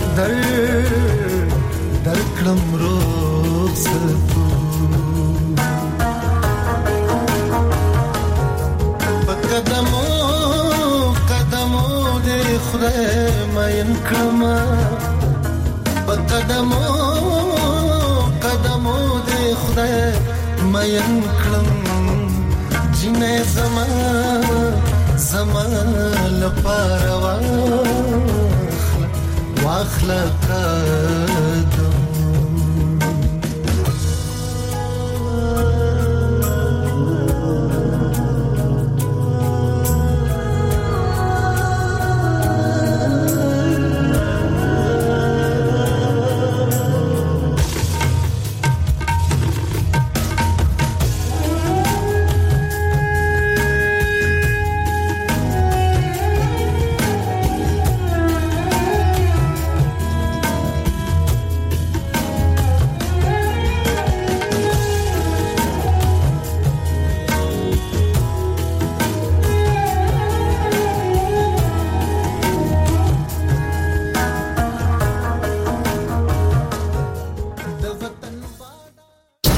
در کړم رخصت قدمو دې خدای ماین کړم قدمو دې خدای ماین کړم جنې زما لپاره واخلا